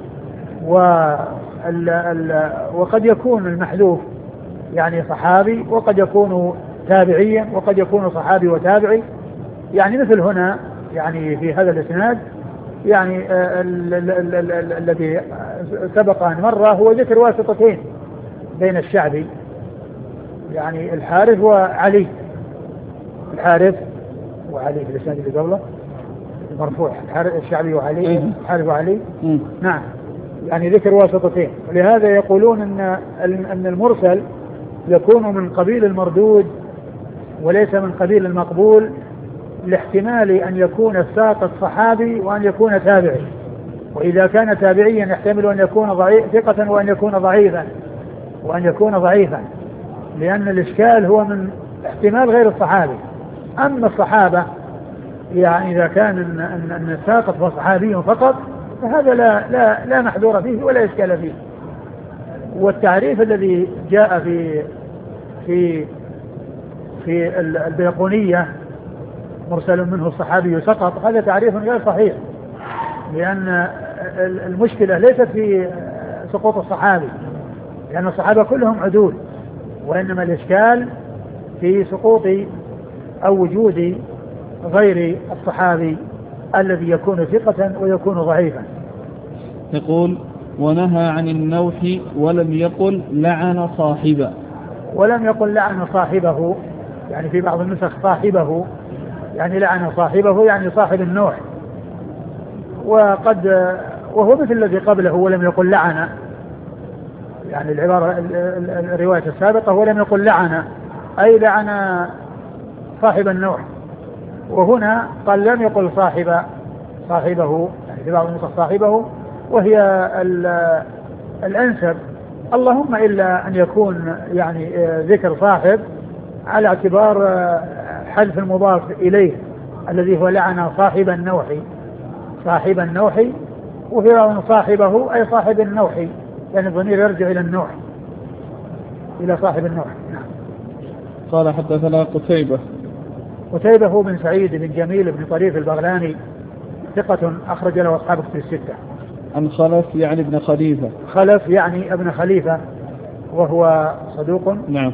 وقد يكون المحذوف يعني صحابي وقد يكون تابعيا وقد يكون صحابي وتابعي، يعني مثل هنا يعني في هذا الاسناد يعني الذي سبق أن مر هو ذكر واسطتين بين الشعبي، يعني الحارث وعلي، الحارث وعلي في الاسناد اللي قبله مرفوع، الشعبي وعلي، الحارث وعلي. نعم، يعني ذكر واسطتين، ولهذا يقولون ان ان المرسل يكون من قبيل المردود وليس من قبيل المقبول، لاحتمال ان يكون الساقط صحابي وان يكون تابعي، واذا كان تابعيا يحتمل ان يكون ضعيف ثقة وان يكون ضعيفا وان يكون ضعيفا، لان الاشكال هو من احتمال غير الصحابي. اما الصحابة يعني اذا كان ان ان الساقط هو صحابي فقط فهذا لا لا لا محذور فيه ولا اشكال فيه. والتعريف الذي جاء في في في البيقونية مرسل منه الصحابي سقط، هذا تعريف غير صحيح، لأن المشكلة ليست في سقوط الصحابي لأن الصحابة كلهم عدول، وإنما الإشكال في سقوط أو وجود غير الصحابي الذي يكون ثقة ويكون ضعيفا. يقول ونهى عن النوح ولم يقل لعن صاحبه. ولم يقل لعن صاحبه، يعني في بعض النسخ صاحبه، يعني لعن صاحبه يعني صاحب النوح، وقد وهو مثل الذي قبله ولم يقل لعن، يعني العبارة الرواية السابقة ولم يقل لعن، أي لعن صاحب النوع، وهنا قال لم يقل صاحب صاحبه، يعني في بعض النسخ صاحبه، وهي الأنسب، اللهم إلا أن يكون يعني ذكر صاحب على اعتبار حذف المضاف إليه الذي هو لعن صاحب النوح، صاحب النوح، وفي بعض صاحبه أي صاحب النوح، يعني الضمير يرجع إلى النوح، إلى صاحب النوح. نعم. قال حدثنا قتيبة. قتيبة هو بن سعيد بن جميل بن طريف البغلاني، ثقة أخرج له أصحاب كتب الستة. عن خلف يعني ابن خليفة. خلف يعني ابن خليفة وهو صدوق. نعم.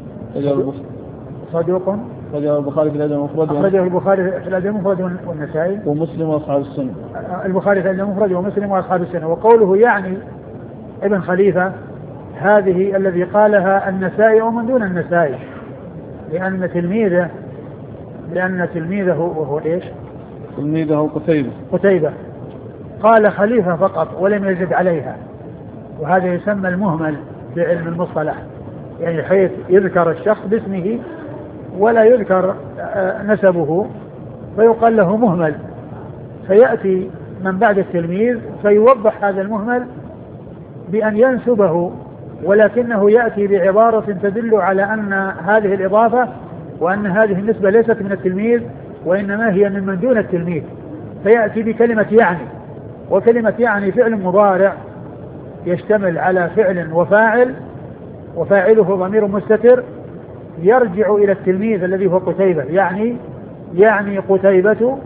صدوق. أخرجه البخاري في الأدب المفرد. أخرجه البخاري في الأدب المفرد والنسائي. ومسلم وأصحاب السنة. البخاري في الأدب المفرد ومسلم وأصحاب السنة. وقوله يعني ابن خليفة هذه الذي قالها النسائي ومن دون النسائي، لأن تلميذه لأن تلميذه وهو إيش؟ تلميذه قتيبة. قتيبة قال خليفة فقط ولم يزد عليها، وهذا يسمى المهمل في علم المصطلح، يعني حيث يذكر الشخص باسمه ولا يذكر نسبه فيقال له مهمل، فيأتي من بعد التلميذ فيوضح هذا المهمل بأن ينسبه، ولكنه يأتي بعبارة تدل على أن هذه الإضافة وأن هذه النسبة ليست من التلميذ وإنما هي من من دون التلميذ، فيأتي بكلمة يعني، وكلمة يعني فعل مضارع يشتمل على فعل وفاعل، وفاعله ضمير مستتر يرجع إلى التلميذ الذي هو قتيبة، يعني يعني قتيبة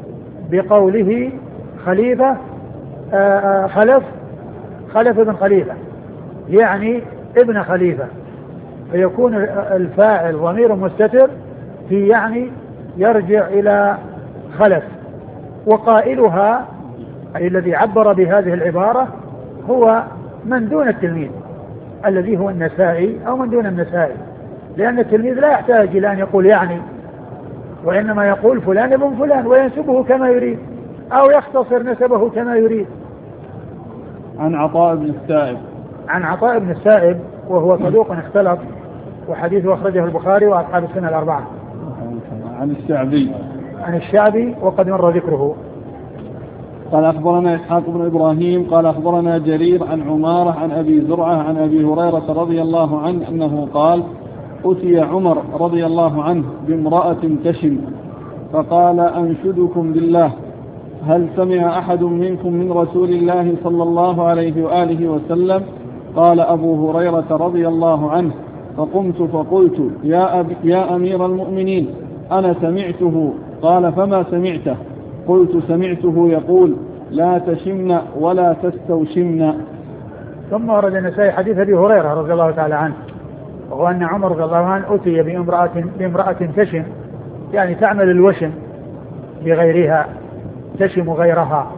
بقوله خليفة آآ خلف خلف ابن خليفة، يعني ابن خليفة، فيكون الفاعل ضمير مستتر في يعني يرجع إلى خلف، وقائلها أي الذي عبر بهذه العبارة هو من دون التلميذ الذي هو النسائي أو من دون النسائي، لأن التلميذ لا يحتاج إلى أن يقول يعني، وإنما يقول فلان ابن فلان وينسبه كما يريد أو يختصر نسبه كما يريد. عن عطاء بن السائب. عن عطاء بن السائب وهو صدوق اختلط، وحديثه أخرجه البخاري وأصحاب السنة الأربعة. عن الشعبي. عن الشعبي وقد مر ذكره. قال أخبرنا إسحاق بن إبراهيم قال أخبرنا جرير عن عمارة عن أبي زرعة عن أبي هريرة رضي الله عنه أنه قال أتي عمر رضي الله عنه بامرأة تشم فقال أنشدكم بالله هل سمع أحد منكم من رسول الله صلى الله عليه وآله وسلم؟ قال أبو هريرة رضي الله عنه فقمت فقلت يا, أب يا أمير المؤمنين أنا سمعته. قال فما سمعته؟ قلت سمعته يقول لا تشمن ولا تستوشمن. ثم ورد النسائي حديث أبي هريرة رضي الله تعالى عنه، وهو أن عمر رضي الله عنه أتي بامرأة, بامرأة تشم، يعني تعمل الوشم بغيرها، تشم غيرها،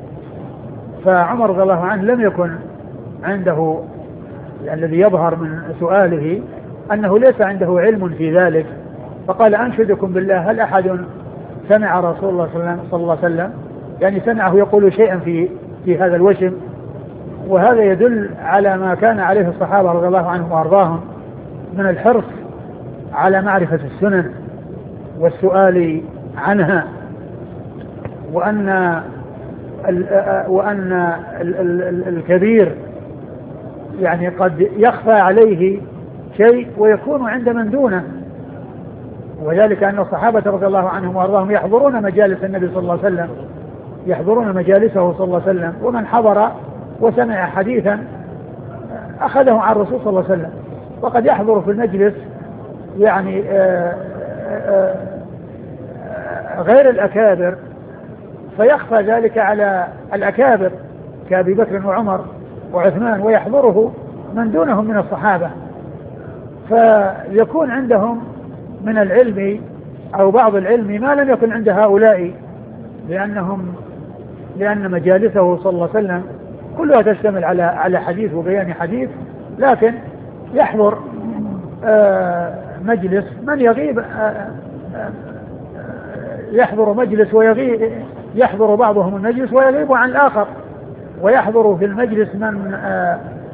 فعمر رضي الله عنه لم يكن عنده، يعني الذي يظهر من سؤاله أنه ليس عنده علم في ذلك، فقال أنشدكم بالله هل أحد سمع رسول الله صلى الله عليه وسلم، يعني سمعه يقول شيئا في في هذا الوشم، وهذا يدل على ما كان عليه الصحابة رضي الله عنهم وأرضاهم من الحرص على معرفة السنن والسؤال عنها، وأن وأن الكبير يعني قد يخفى عليه شيء ويكون عند من دونه، وذلك أن الصحابة رضي الله عنهم وأرضاهم يحضرون مجالس النبي صلى الله عليه وسلم، يحضرون مجالسه صلى الله عليه وسلم، ومن حضر وسمع حديثا أخذه عن الرسول صلى الله عليه وسلم، وقد يحضر في المجلس يعني آآ آآ غير الأكابر فيخفى ذلك على الأكابر كأبي بكر وعمر وعثمان، ويحضره من دونهم من الصحابة، فيكون عندهم من العلم أو بعض العلم ما لم يكن عند هؤلاء، لأنهم لأن مجالسه صلى الله عليه وسلم كلها تشتمل على على حديث وبيان حديث، لكن يحضر مجلس من يغيب، يحضر مجلس ويغيب، يحضر بعضهم المجلس ويغيب عن الآخر، ويحضر في المجلس من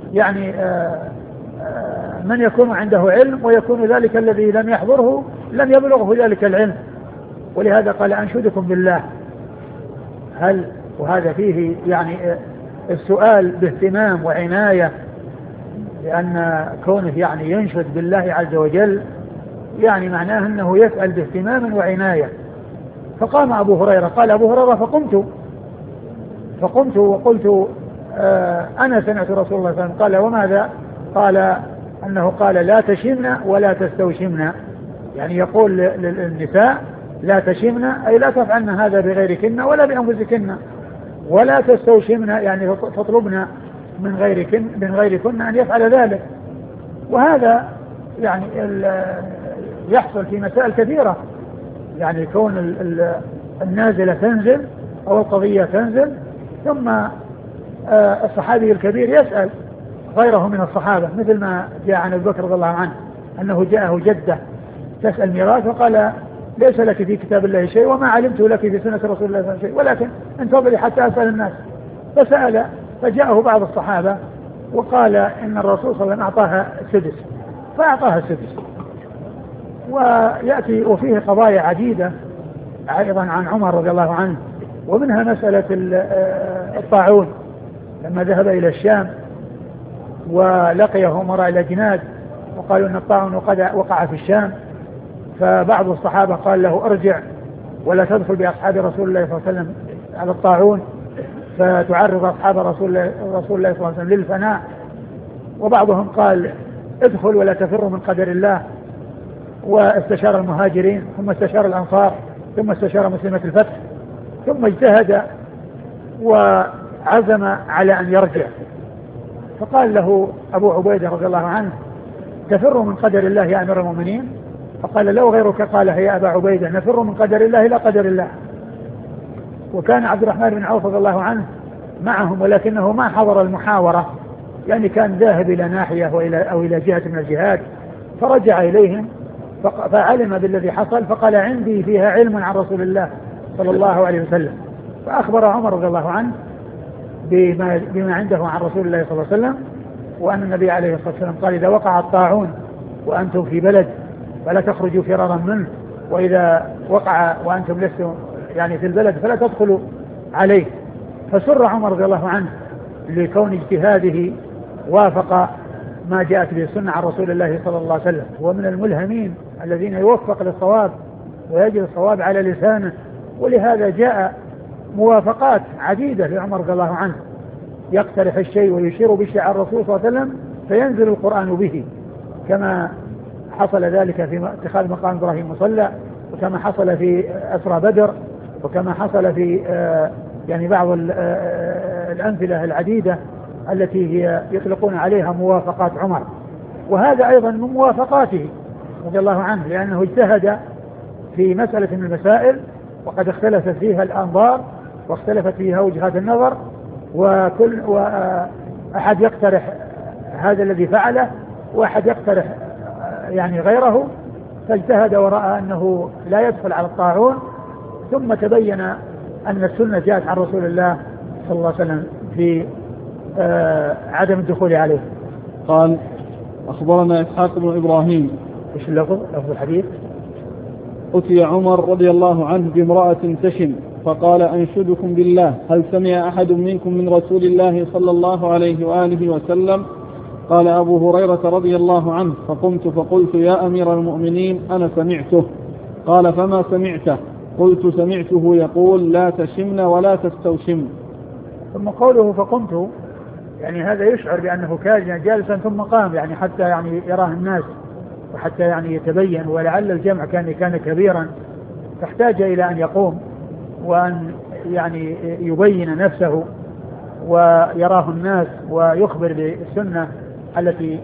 يعني آآ آآ من يكون عنده علم ويكون ذلك الذي لم يحضره لم يبلغه ذلك العلم. ولهذا قال أنشدكم بالله. هل وهذا فيه يعني السؤال باهتمام وعناية، لأن كونه يعني ينشد بالله عز وجل يعني معناه أنه يسأل باهتمام وعناية. فقام أبو هريرة، قال أبو هريرة فقمت فقمت وقلت آه أنا سمعت رسول الله صلى الله عليه وسلم قال وماذا؟ قال أنه قال لا تشمن ولا تستوشمن، يعني يقول للنساء لا تشمن أي لا تفعلن هذا بغيركن ولا بأنفسكن، ولا تستوشمن يعني تطلبن من غيركن من غيركن أن يفعل ذلك. وهذا يعني يحصل في مسائل كثيرة، يعني كون النازلة تنزل أو القضية تنزل ثم الصحابي الكبير يسأل غيره من الصحابة، مثل ما جاء عن أبي بكر رضي الله عنه أنه جاءه جدة تسأل ميراث وقال ليس لك في كتاب الله شيء وما علمت لك في سنة رسول الله صلى الله عليه وسلم شيء، ولكن انتظري حتى أسأل الناس. فسأل فجاءه بعض الصحابة وقال إن الرسول صلى الله عليه وسلم أعطاها سدس، فأعطاها السدس. ويأتي وفيه قضايا عديدة أيضا عن عمر رضي الله عنه، ومنها مسألة الطاعون لما ذهب إلى الشام ولقيه أمراء الأجناد وقالوا أن الطاعون وقع في الشام، فبعض الصحابة قال له ارجع ولا تدخل بأصحاب رسول الله صلى الله عليه وسلم على الطاعون فتعرض أصحاب رسول الله, رسول الله صلى الله عليه وسلم للفناء. وبعضهم قال ادخل ولا تفر من قدر الله. واستشار المهاجرين ثم استشار الأنصار ثم استشار مسلمة الفتح ثم اجتهد وعزم على أن يرجع. فقال له أبو عبيدة رضي الله عنه تفر من قدر الله يا أمير المؤمنين؟ فقال لو غيرك قال يا أبا عبيدة نفر من قدر الله إلى قدر الله. وكان عبد الرحمن بن عوف رضي الله عنه معهم ولكنه ما حضر المحاورة، يعني كان ذاهب إلى ناحية وإلى أو إلى جهة من الجهات، فرجع إليهم فعلم بالذي حصل فقال عندي فيها علم عن رسول الله صلى الله عليه وسلم. فأخبر عمر رضي الله عنه بما, بما عنده عن رسول الله صلى الله عليه وسلم، وأن النبي عليه الصلاة والسلام قال إذا وقع الطاعون وأنتم في بلد فلا تخرجوا فرارا منه، وإذا وقع وأنتم لستم يعني في البلد فلا تدخلوا عليه. فسر عمر رضي الله عنه لكون اجتهاده وافق ما جاءت به السنة عن رسول الله صلى الله عليه وسلم. ومن الملهمين الذين يوفق للصواب ويجد الصواب على لسانه، ولهذا جاء موافقات عديدة لعمر رضي الله عنه، يقترح الشيء ويشير بالشيء عن الرسول صلى الله عليه وسلم فينزل القرآن به، كما حصل ذلك في اتخاذ مقام إبراهيم مصلى، وكما حصل في أسرى بدر، وكما حصل في يعني بعض الأمثلة العديدة التي هي يطلقون عليها موافقات عمر. وهذا أيضا من موافقاته رضي الله عنه، لأنه اجتهد في مسألة من المسائل وقد اختلفت فيها الأنظار واختلفت فيها وجهات النظر، وكل وأحد يقترح هذا الذي فعله وأحد يقترح يعني غيره، فاجتهد ورأى أنه لا يدخل على الطاعون، ثم تبين أن السنة جاءت عن رسول الله صلى الله عليه وسلم في آه عدم الدخول عليه. قال أخبرنا إسحاق بن إبراهيم. إيش اللفظ؟ لفظ الحديث: أتي عمر رضي الله عنه بامرأة تشم فقال أنشدكم بالله هل سمع أحد منكم من رسول الله صلى الله عليه وآله وسلم؟ قال أبو هريرة رضي الله عنه فقمت فقلت يا أمير المؤمنين أنا سمعته. قال فما سمعته؟ قلت سمعته يقول لا تشمن ولا تستوشم. ثم قوله فقمت يعني هذا يشعر بأنه كان جالسا ثم قام، يعني حتى يعني يراه الناس وحتى يعني يتبين، ولعل الجمع كان كان كبيرا فاحتاج إلى أن يقوم وأن يعني يبين نفسه ويراه الناس ويخبر بالسنة التي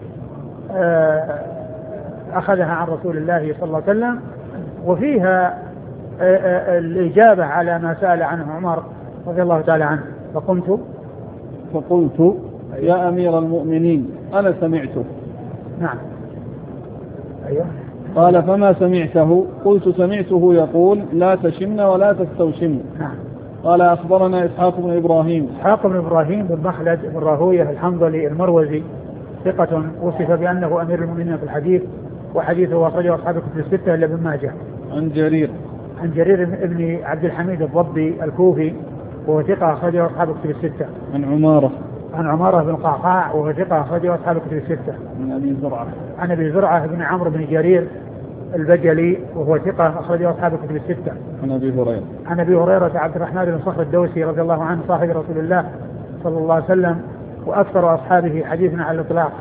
أخذها عن رسول الله صلى الله عليه وسلم، وفيها الإجابة على ما سأل عنه عمر رضي الله تعالى عنه. فقمت فقلت يا أمير المؤمنين أنا سمعته. نعم. أيوه. قال فما سمعته؟ قلت سمعته يقول لا تشمن ولا تستوشم. نعم. قال أخبرنا إسحاق بن إبراهيم. إسحاق بن إبراهيم بن مخلد بن راهويه الحنظلي المروزي ثقة وصف بأنه أمير المؤمنين في الحديث، وحديثه أخرجه أصحاب الكتب الستة إلا ابن ماجه. عن جرير. عن جرير بن عبد الحميد الضبي الكوفي وهو ثقة أخرجه أصحاب الكتب الستة. عن عمارة. عن عمارة بن القعقاع وهو ثقة أخرجه أصحاب الكتب الستة. عن أبي زرعة. عن أبي زرعة بن عمرو بن جرير البجلي وهو ثقة أخرجه أصحاب الكتب الستة. عن أبي هريرة. عن أبي هريرة عبد الرحمن بن صخر الدوسي رضي الله عنه صاحب رسول الله صلى الله عليه وسلم وأكثر أصحابه حديثنا على الإطلاق.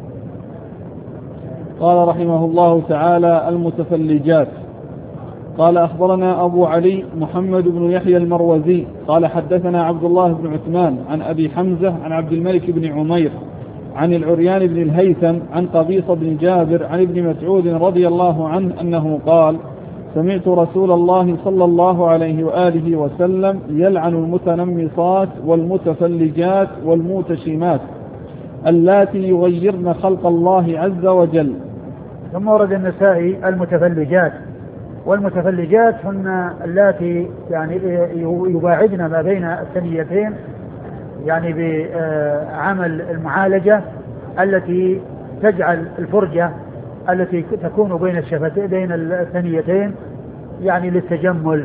قال رحمه الله تعالى: المتفلجات. قال أخبرنا أبو علي محمد بن يحيى المروزي قال حدثنا عبد الله بن عثمان عن أبي حمزة عن عبد الملك بن عمير عن العريان بن الهيثم عن قبيصة بن جابر عن ابن مسعود رضي الله عنه أنه قال: سمعت رسول الله صلى الله عليه وآله وسلم يلعن المتنمصات والمتفلجات والمتشمات اللاتي يغيرن خلق الله عز وجل. ثم ورد النسائي المتفلجات، والمتفلجات هن اللاتي يعني يباعدن ما بين الثنيتين، يعني بعمل المعالجة التي تجعل الفرجة التي تكون بين الشفتين بين الثنيتين يعني للتجمل.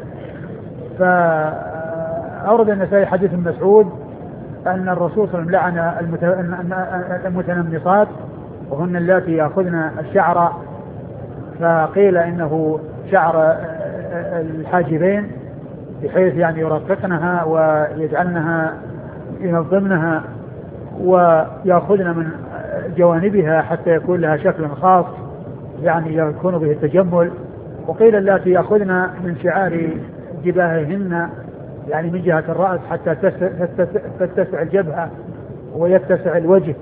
فأورد النسائي حديث مسعود أن الرسول صلى الله عليه وسلم لعن المتنمصات وهن اللاتي يأخذن الشعر، فقيل إنه شعر الحاجبين بحيث يعني يرققنها ويجعلنها ينظمنها ويأخذن من جوانبها حتى يكون لها شكل خاص يعني يكون به التجمل. وقيل اللاتي يأخذن من شعار جباههن يعني من جهة الرأس حتى تتسع الجبهة ويتسع الوجه.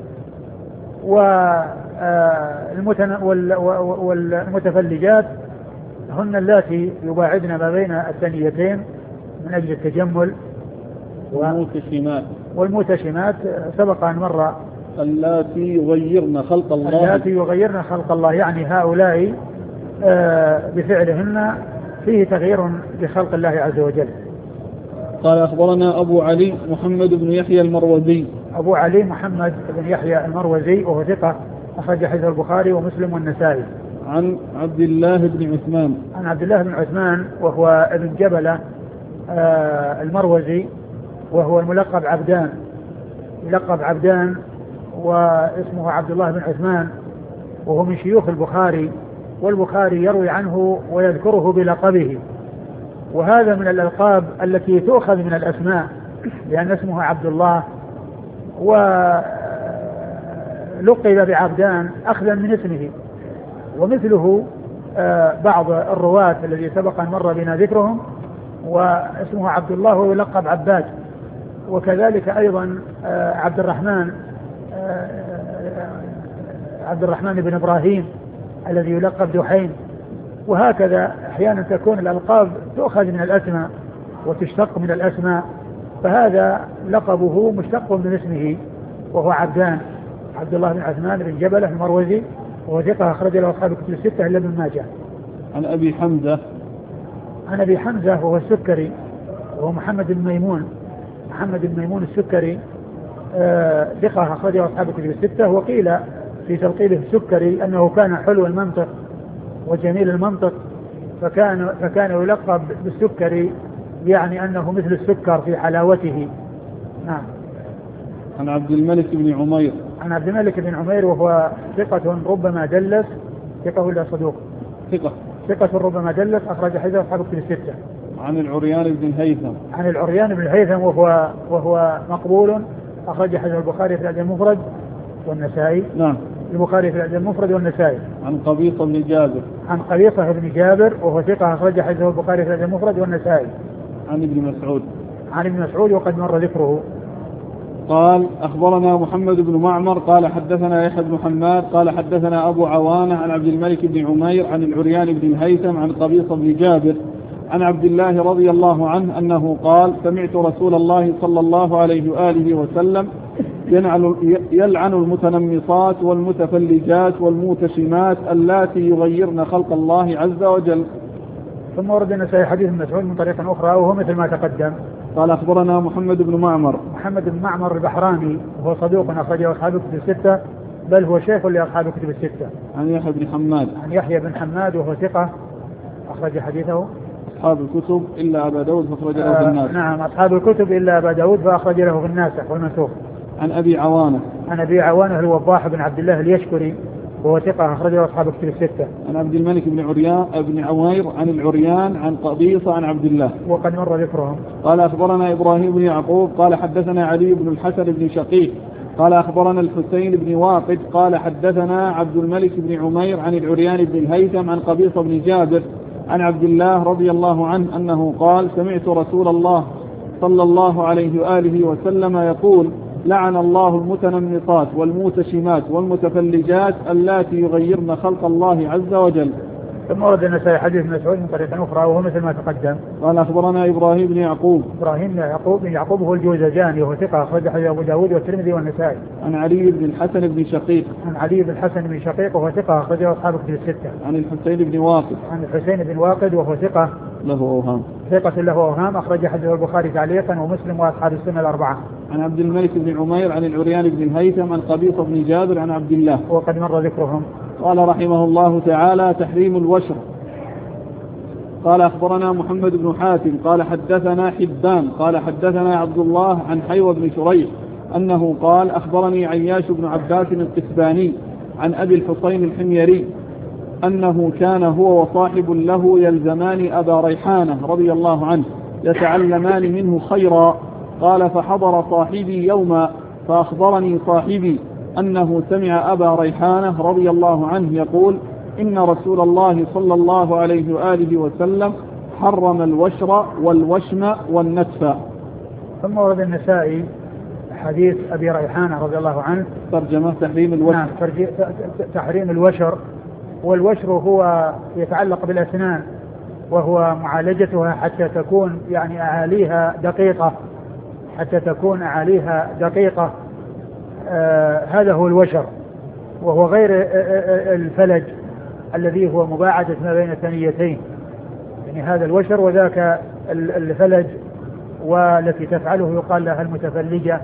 والمتفلجات هن اللاتي يباعدن ما بين الثنيتين من أجل التجمل. والمتشمات والمتشمات سبق أن مر اللاتي يغيرن خلق الله اللاتي يغيرن خلق الله يعني هؤلاء بفعلهن فيه تغيير لخلق الله عز وجل. قال أخبرنا أبو علي محمد بن يحيى المروزي. أبو علي محمد بن يحيى المروزي وهو ثقة أخرج حديث البخاري ومسلم والنسائي. عن عبد الله بن عثمان. عن عبد الله بن عثمان وهو ابن جبلة المروزي وهو الملقب عبدان، يلقب عبدان واسمه عبد الله بن عثمان، وهو من شيوخ البخاري، والبخاري يروي عنه ويذكره بلقبه، وهذا من الألقاب التي تؤخذ من الأسماء لأن اسمه عبد الله، ولقب بعبدان أخذا من اسمه. ومثله بعض الرواة الذي سبق أن مر بنا ذكرهم واسمه عبد الله ويلقب عباد، وكذلك أيضا عبد الرحمن عبد الرحمن بن إبراهيم الذي يلقب دحين. وهكذا أحيانا تكون الألقاب تؤخذ من الأسماء وتشتق من الأسماء، فهذا لقبه مشتق من اسمه وهو عبدان عبد الله بن عثمان بن جبلة المروزي وهو ثقة أخرج له أصحاب الكتب الستة إلا ابن ماجه. عن أبي حمزة. عن أبي حمزة وهو السكري وهو محمد بن ميمون محمد بن ميمون السكري ثقة آه أخرج له أصحاب الكتب الستة. وقيل في تلقيبه السكري أنه كان حلو المنطق وجميل المنطق، فكان فكان يلقب بالسكري يعني أنه مثل السكر في حلاوته. نعم. عن عبد الملك بن عمير. عن عبد الملك بن عمير وهو ثقة ربما دلس، ثقة ولا صدوق؟ ثقة. ثقة ربما دلس أخرج حديث أصحاب الكتب الستة. عن العريان بن الهيثم. عن العريان بن الهيثم وهو وهو مقبول أخرج حديث البخاري في الأدب المفرد والنسائي. نعم. البخاري في الأدب المفرد والنسائي. عن قبيصة بن جابر. عن قبيصة بن جابر وهو ثقة أخرج حديث البخاري في الأدب المفرد والنسائي. عن ابن مسعود. عن ابن مسعود وقد مر ذكره. قال أخبرنا محمد بن معمر قال حدثنا يحيى بن حماد قال حدثنا أبو عوانة عن عبد الملك بن عمير عن العريان بن الهيثم عن قبيصة بن جابر عن عبد الله رضي الله عنه أنه قال: سمعت رسول الله صلى الله عليه وآله وسلم يلعن المتنمصات والمتفلجات والمتشمات اللاتي يغيرن خلق الله عز وجل. ثم ورد النسائي حديث مسعود من طريق أخرى وهو مثل ما تقدم. قال أخبرنا محمد بن معمر. محمد بن معمر البحراني وهو صدوق أخرجه أصحاب الكتب الستة، بل هو شيخ لأصحاب الكتب الستة. عن يحيى بن حماد. عن يحيى بن حماد وهو ثقة أخرج حديثه أصحاب الكتب إلا أبا داود فأخرج له في الناسخ. آه نعم أصحاب الكتب إلا أبا داود فأخرج له في الناسخ والمنسوخ. عن أبي عوانة. عن أبي عوانة الوضاح بن عبد الله اليشكري وهو ثقة أخرجه أصحاب الكتب الستة. عن عبد الملك بن عريان بن عوير عن العريان عن قبيصة عن عبد الله وقد مر ذكرهم. قال أخبرنا إبراهيم بن يعقوب قال حدثنا علي بن الحسن بن شقيق قال أخبرنا الحسين بن واقد قال حدثنا عبد الملك بن عمير عن العريان بن الهيثم عن قبيصة بن جابر عن عبد الله رضي الله عنه أنه قال سمعت رسول الله صلى الله عليه وآله وسلم يقول لعن الله المتنمصات والموتشمات والمتفلجات اللاتي يغيرن خلق الله عز وجل. ثم ورد النسائي حديث مسعود من طريق أخرى وهو مثل ما تقدم. قال أخبرنا إبراهيم بن يعقوب. إبراهيم بن يعقوب بن يعقوب هو الجوزجاني وهو ثقة أخرج حديث أبو داود والترمذي والنسائي. عن علي بن الحسن بن شقيق. عن علي بن الحسن بن شقيق وهو ثقة أخرجه أصحاب الكتب الستة. عن الحسين بن واقد. عن الحسين بن واقد وهو ثقة له أوهام. ثقة له أوهام أخرج حديث البخاري تعليقا ومسلم وأصحاب السنة الأربعة. عن عبد الملك بن عمير عن العريان بن الهيثم عن قبيصة بن جابر عن عبد الله وقد مر ذكرهم. قال رحمه الله تعالى تحريم الوشر. قال أخبرنا محمد بن حاتم قال حدثنا حبان قال حدثنا عبد الله عن حيوة بن شريح أنه قال أخبرني عياش بن عباس القسباني عن أبي الحصين الحميري أنه كان هو وصاحب له يلزمان أبا ريحانة رضي الله عنه يتعلمان منه خيرا. قال فحضر صاحبي يوما فأخبرني صاحبي أنه سمع أبا ريحانة رضي الله عنه يقول إن رسول الله صلى الله عليه وآله وسلم حرم الوشر والوشم والنتف. ثم ورد النسائي حديث أبي ريحانة رضي الله عنه ترجمة تحريم الوشر. نعم تحريم الوشر. والوشر هو يتعلق بالأسنان وهو معالجتها حتى تكون يعني أعاليها دقيقة حتى تكون أعاليها دقيقة آه هذا هو الوشر، وهو غير الفلج الذي هو مباعدة ما بين الثنيتين، يعني هذا الوشر وذاك الفلج، والتي تفعله يقال لها المتفلجة.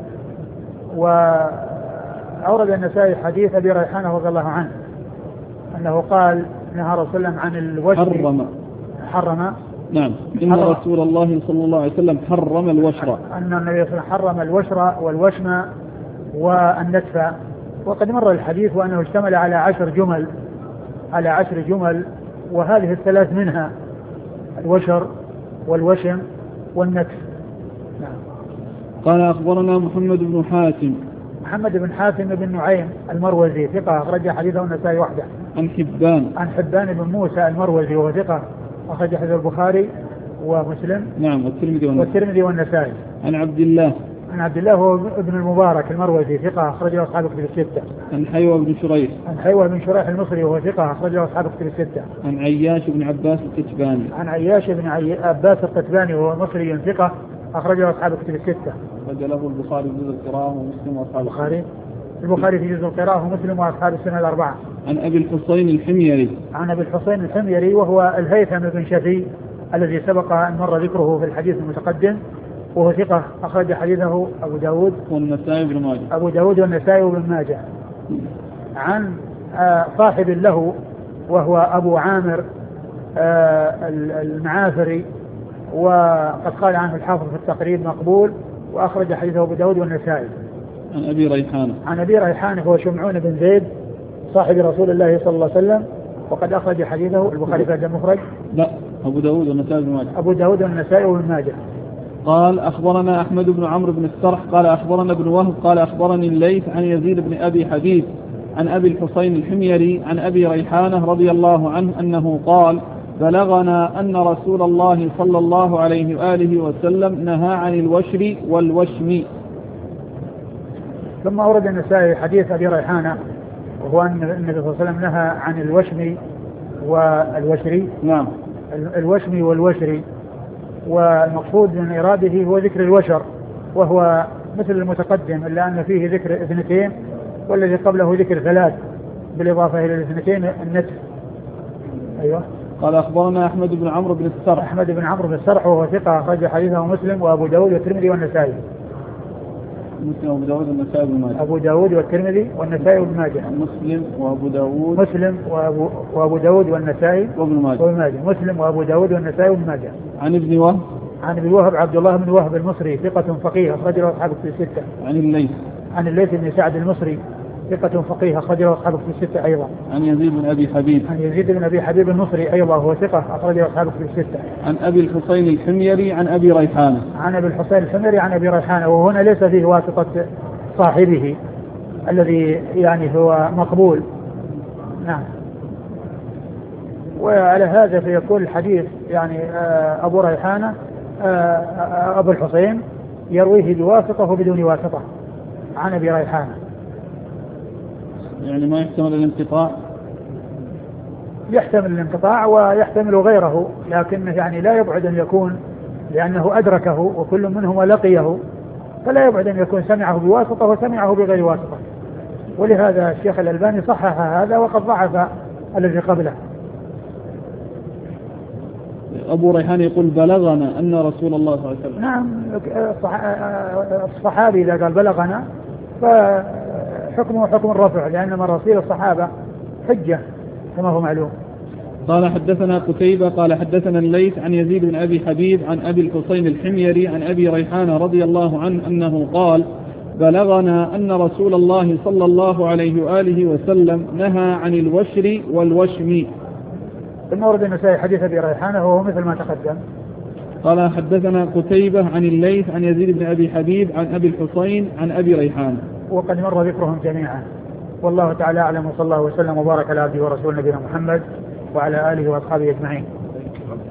وأورد النسائي حديث أبي ريحانة رضي الله عنه أنه قال نهى رسول الله عن الوشر حرم حرم نعم إن حرم رسول الله صلى الله عليه وسلم حرم الوشر أن النبي صلى الله عليه وسلم حرم الوشر والوشم والنتف. وقد مر الحديث وأنه اشتمل على عشر جمل على عشر جمل وهذه الثلاث منها الوشر والوشم والنتف. نعم. قال أخبرنا محمد بن حاتم. محمد بن حاتم بن نعيم المروزي ثقة أخرج حديثه النسائي وحده. عن حبان. عن حبان بن موسى المروزي وهو ثقة أخرج حديث البخاري ومسلم. نعم والترمذي والنسائي. والترمذي والنسائي. عن عبد الله. عن عبد الله هو ابن المبارك المروزي ثقة أخرجه أصحاب الكتب الستة. عن حيوة بن شريح. عن حيوة بن شريح المصري وهو ثقة أخرجه أصحاب الكتب الستة. عن عياش بن عباس القتباني. عن عياش بن عي... عباس القتباني وهو مصري ثقة أخرجه أصحاب الكتب الستة. أخرج له البخاري في جزء القراءة ومسلم وأصحاب البخاري البخاري في جزء القراءة ومسلم وأصحاب السنة الأربعة. عن أبي الحصين الحميري. عن أبي الحصين الحميري وهو الهيثم بن شفي الذي سبق أن مر ذكره في الحديث المتقدم، وهو ثقة أخرج حديثه أبو داود والنسائي بن ماجه. أبو داود والنسائي وابن ماجه. عن صاحب له وهو أبو عامر المعافري، وقد قال عنه الحافظ في التقريب مقبول، وأخرج حديثه أبو داود والنسائي. عن أبي ريحانة. عن أبي ريحانة هو شمعون بن زيد صاحب رسول الله صلى الله عليه وسلم، وقد أخرج حديثه البخاري في المفرد. لا أبو داود والنسائي بن ماجه. أبو داود والنسائي وابن ماجه. قال أخبرنا أحمد بن عمرو بن السرح قال أخبرنا ابن وهب قال أخبرني الليث عن يزيد بن أبي حبيب عن أبي الحصين الحميري عن أبي ريحانة رضي الله عنه أنه قال بلغنا أن رسول الله صلى الله عليه وآله وسلم نهى عن الوشر والوشم. ثم أورد النسائي حديث أبي ريحانة وهو أن النبي صلى الله عليه وسلم نهى عن الوشم والوشر. نعم. الوشم والوشر، والمقصود من إراده هو ذكر الوشر، وهو مثل المتقدم إلا أن فيه ذكر اثنتين، والذي قبله ذكر ثلاث بالإضافة إلى الاثنتين النتف. أيوة قال أخبرنا أحمد بن عمرو بن السرح. أحمد بن عمرو بن السرح وهو ثقة أخرج حديثه مسلم وأبو داود والترمذي والنسائي. مسلم وأبو داود والنسائي وابن ماجه. أبو داود والترمذي والنسائي وابن ماجه. مسلم وأبو داود. مسلم وأبو, وأبو داود والنسائي وابن ماجه. وابن ماجه. مسلم وأبو داود والنسائي وابن ماجه. عن ابن وهب. عن ابن وهب عبد الله بن وهب المصري ثقة فقيه أخرج له أصحاب في الستة. عن الليث. عن الليث بن سعد المصري ثقة فقيه أخرج له أصحاب في الستة أيضا. عن يزيد بن أبي حبيب. عن يزيد بن أبي حبيب المصري أيضا هو ثقة أخرج له أصحاب في الستة. عن أبي الحسين الحميري عن أبي ريحانة. عن أبي الحسين الحميري عن أبي ريحانة وهنا ليس فيه واسطة صاحبه الذي يعني هو مقبول. نعم. وعلى هذا فيكون الحديث يعني أبو ريحانة أبو الحسين يرويه بواسطة وبدون واسطة عن أبي ريحانة. يعني ما يحتمل الانقطاع؟ يحتمل الانقطاع ويحتمل غيره، لكن يعني لا يبعد أن يكون لأنه أدركه وكل منهما لقيه، فلا يبعد أن يكون سمعه بواسطة وسمعه بغير واسطة. ولهذا الشيخ الألباني صحح هذا وقد ضعف الذي قبله. أبو ريحان يقول بلغنا أن رسول الله صلى الله عليه وسلم. نعم الصحابي إذا قال بلغنا فحكمه حكم الرفع، لأن مراسيل الصحابة حجة كما هو معلوم. قال حدثنا قتيبة قال حدثنا الليث عن يزيد بن أبي حبيب عن أبي الحسين الحميري عن أبي ريحانة رضي الله عنه أنه قال بلغنا أن رسول الله صلى الله عليه وآله وسلم نهى عن الوشر والوشم. المورد النسائي حديث أبي ريحانة وهو مثل ما تقدم. قال حدثنا قتيبة عن الليث عن يزيد بن أبي حبيب عن أبي الحسين عن أبي ريحانة وقد مر ذكرهم جميعا. والله تعالى أعلم وصلى الله وسلم وبارك على عبده ورسول نبينا محمد وعلى آله وأصحابه أجمعين.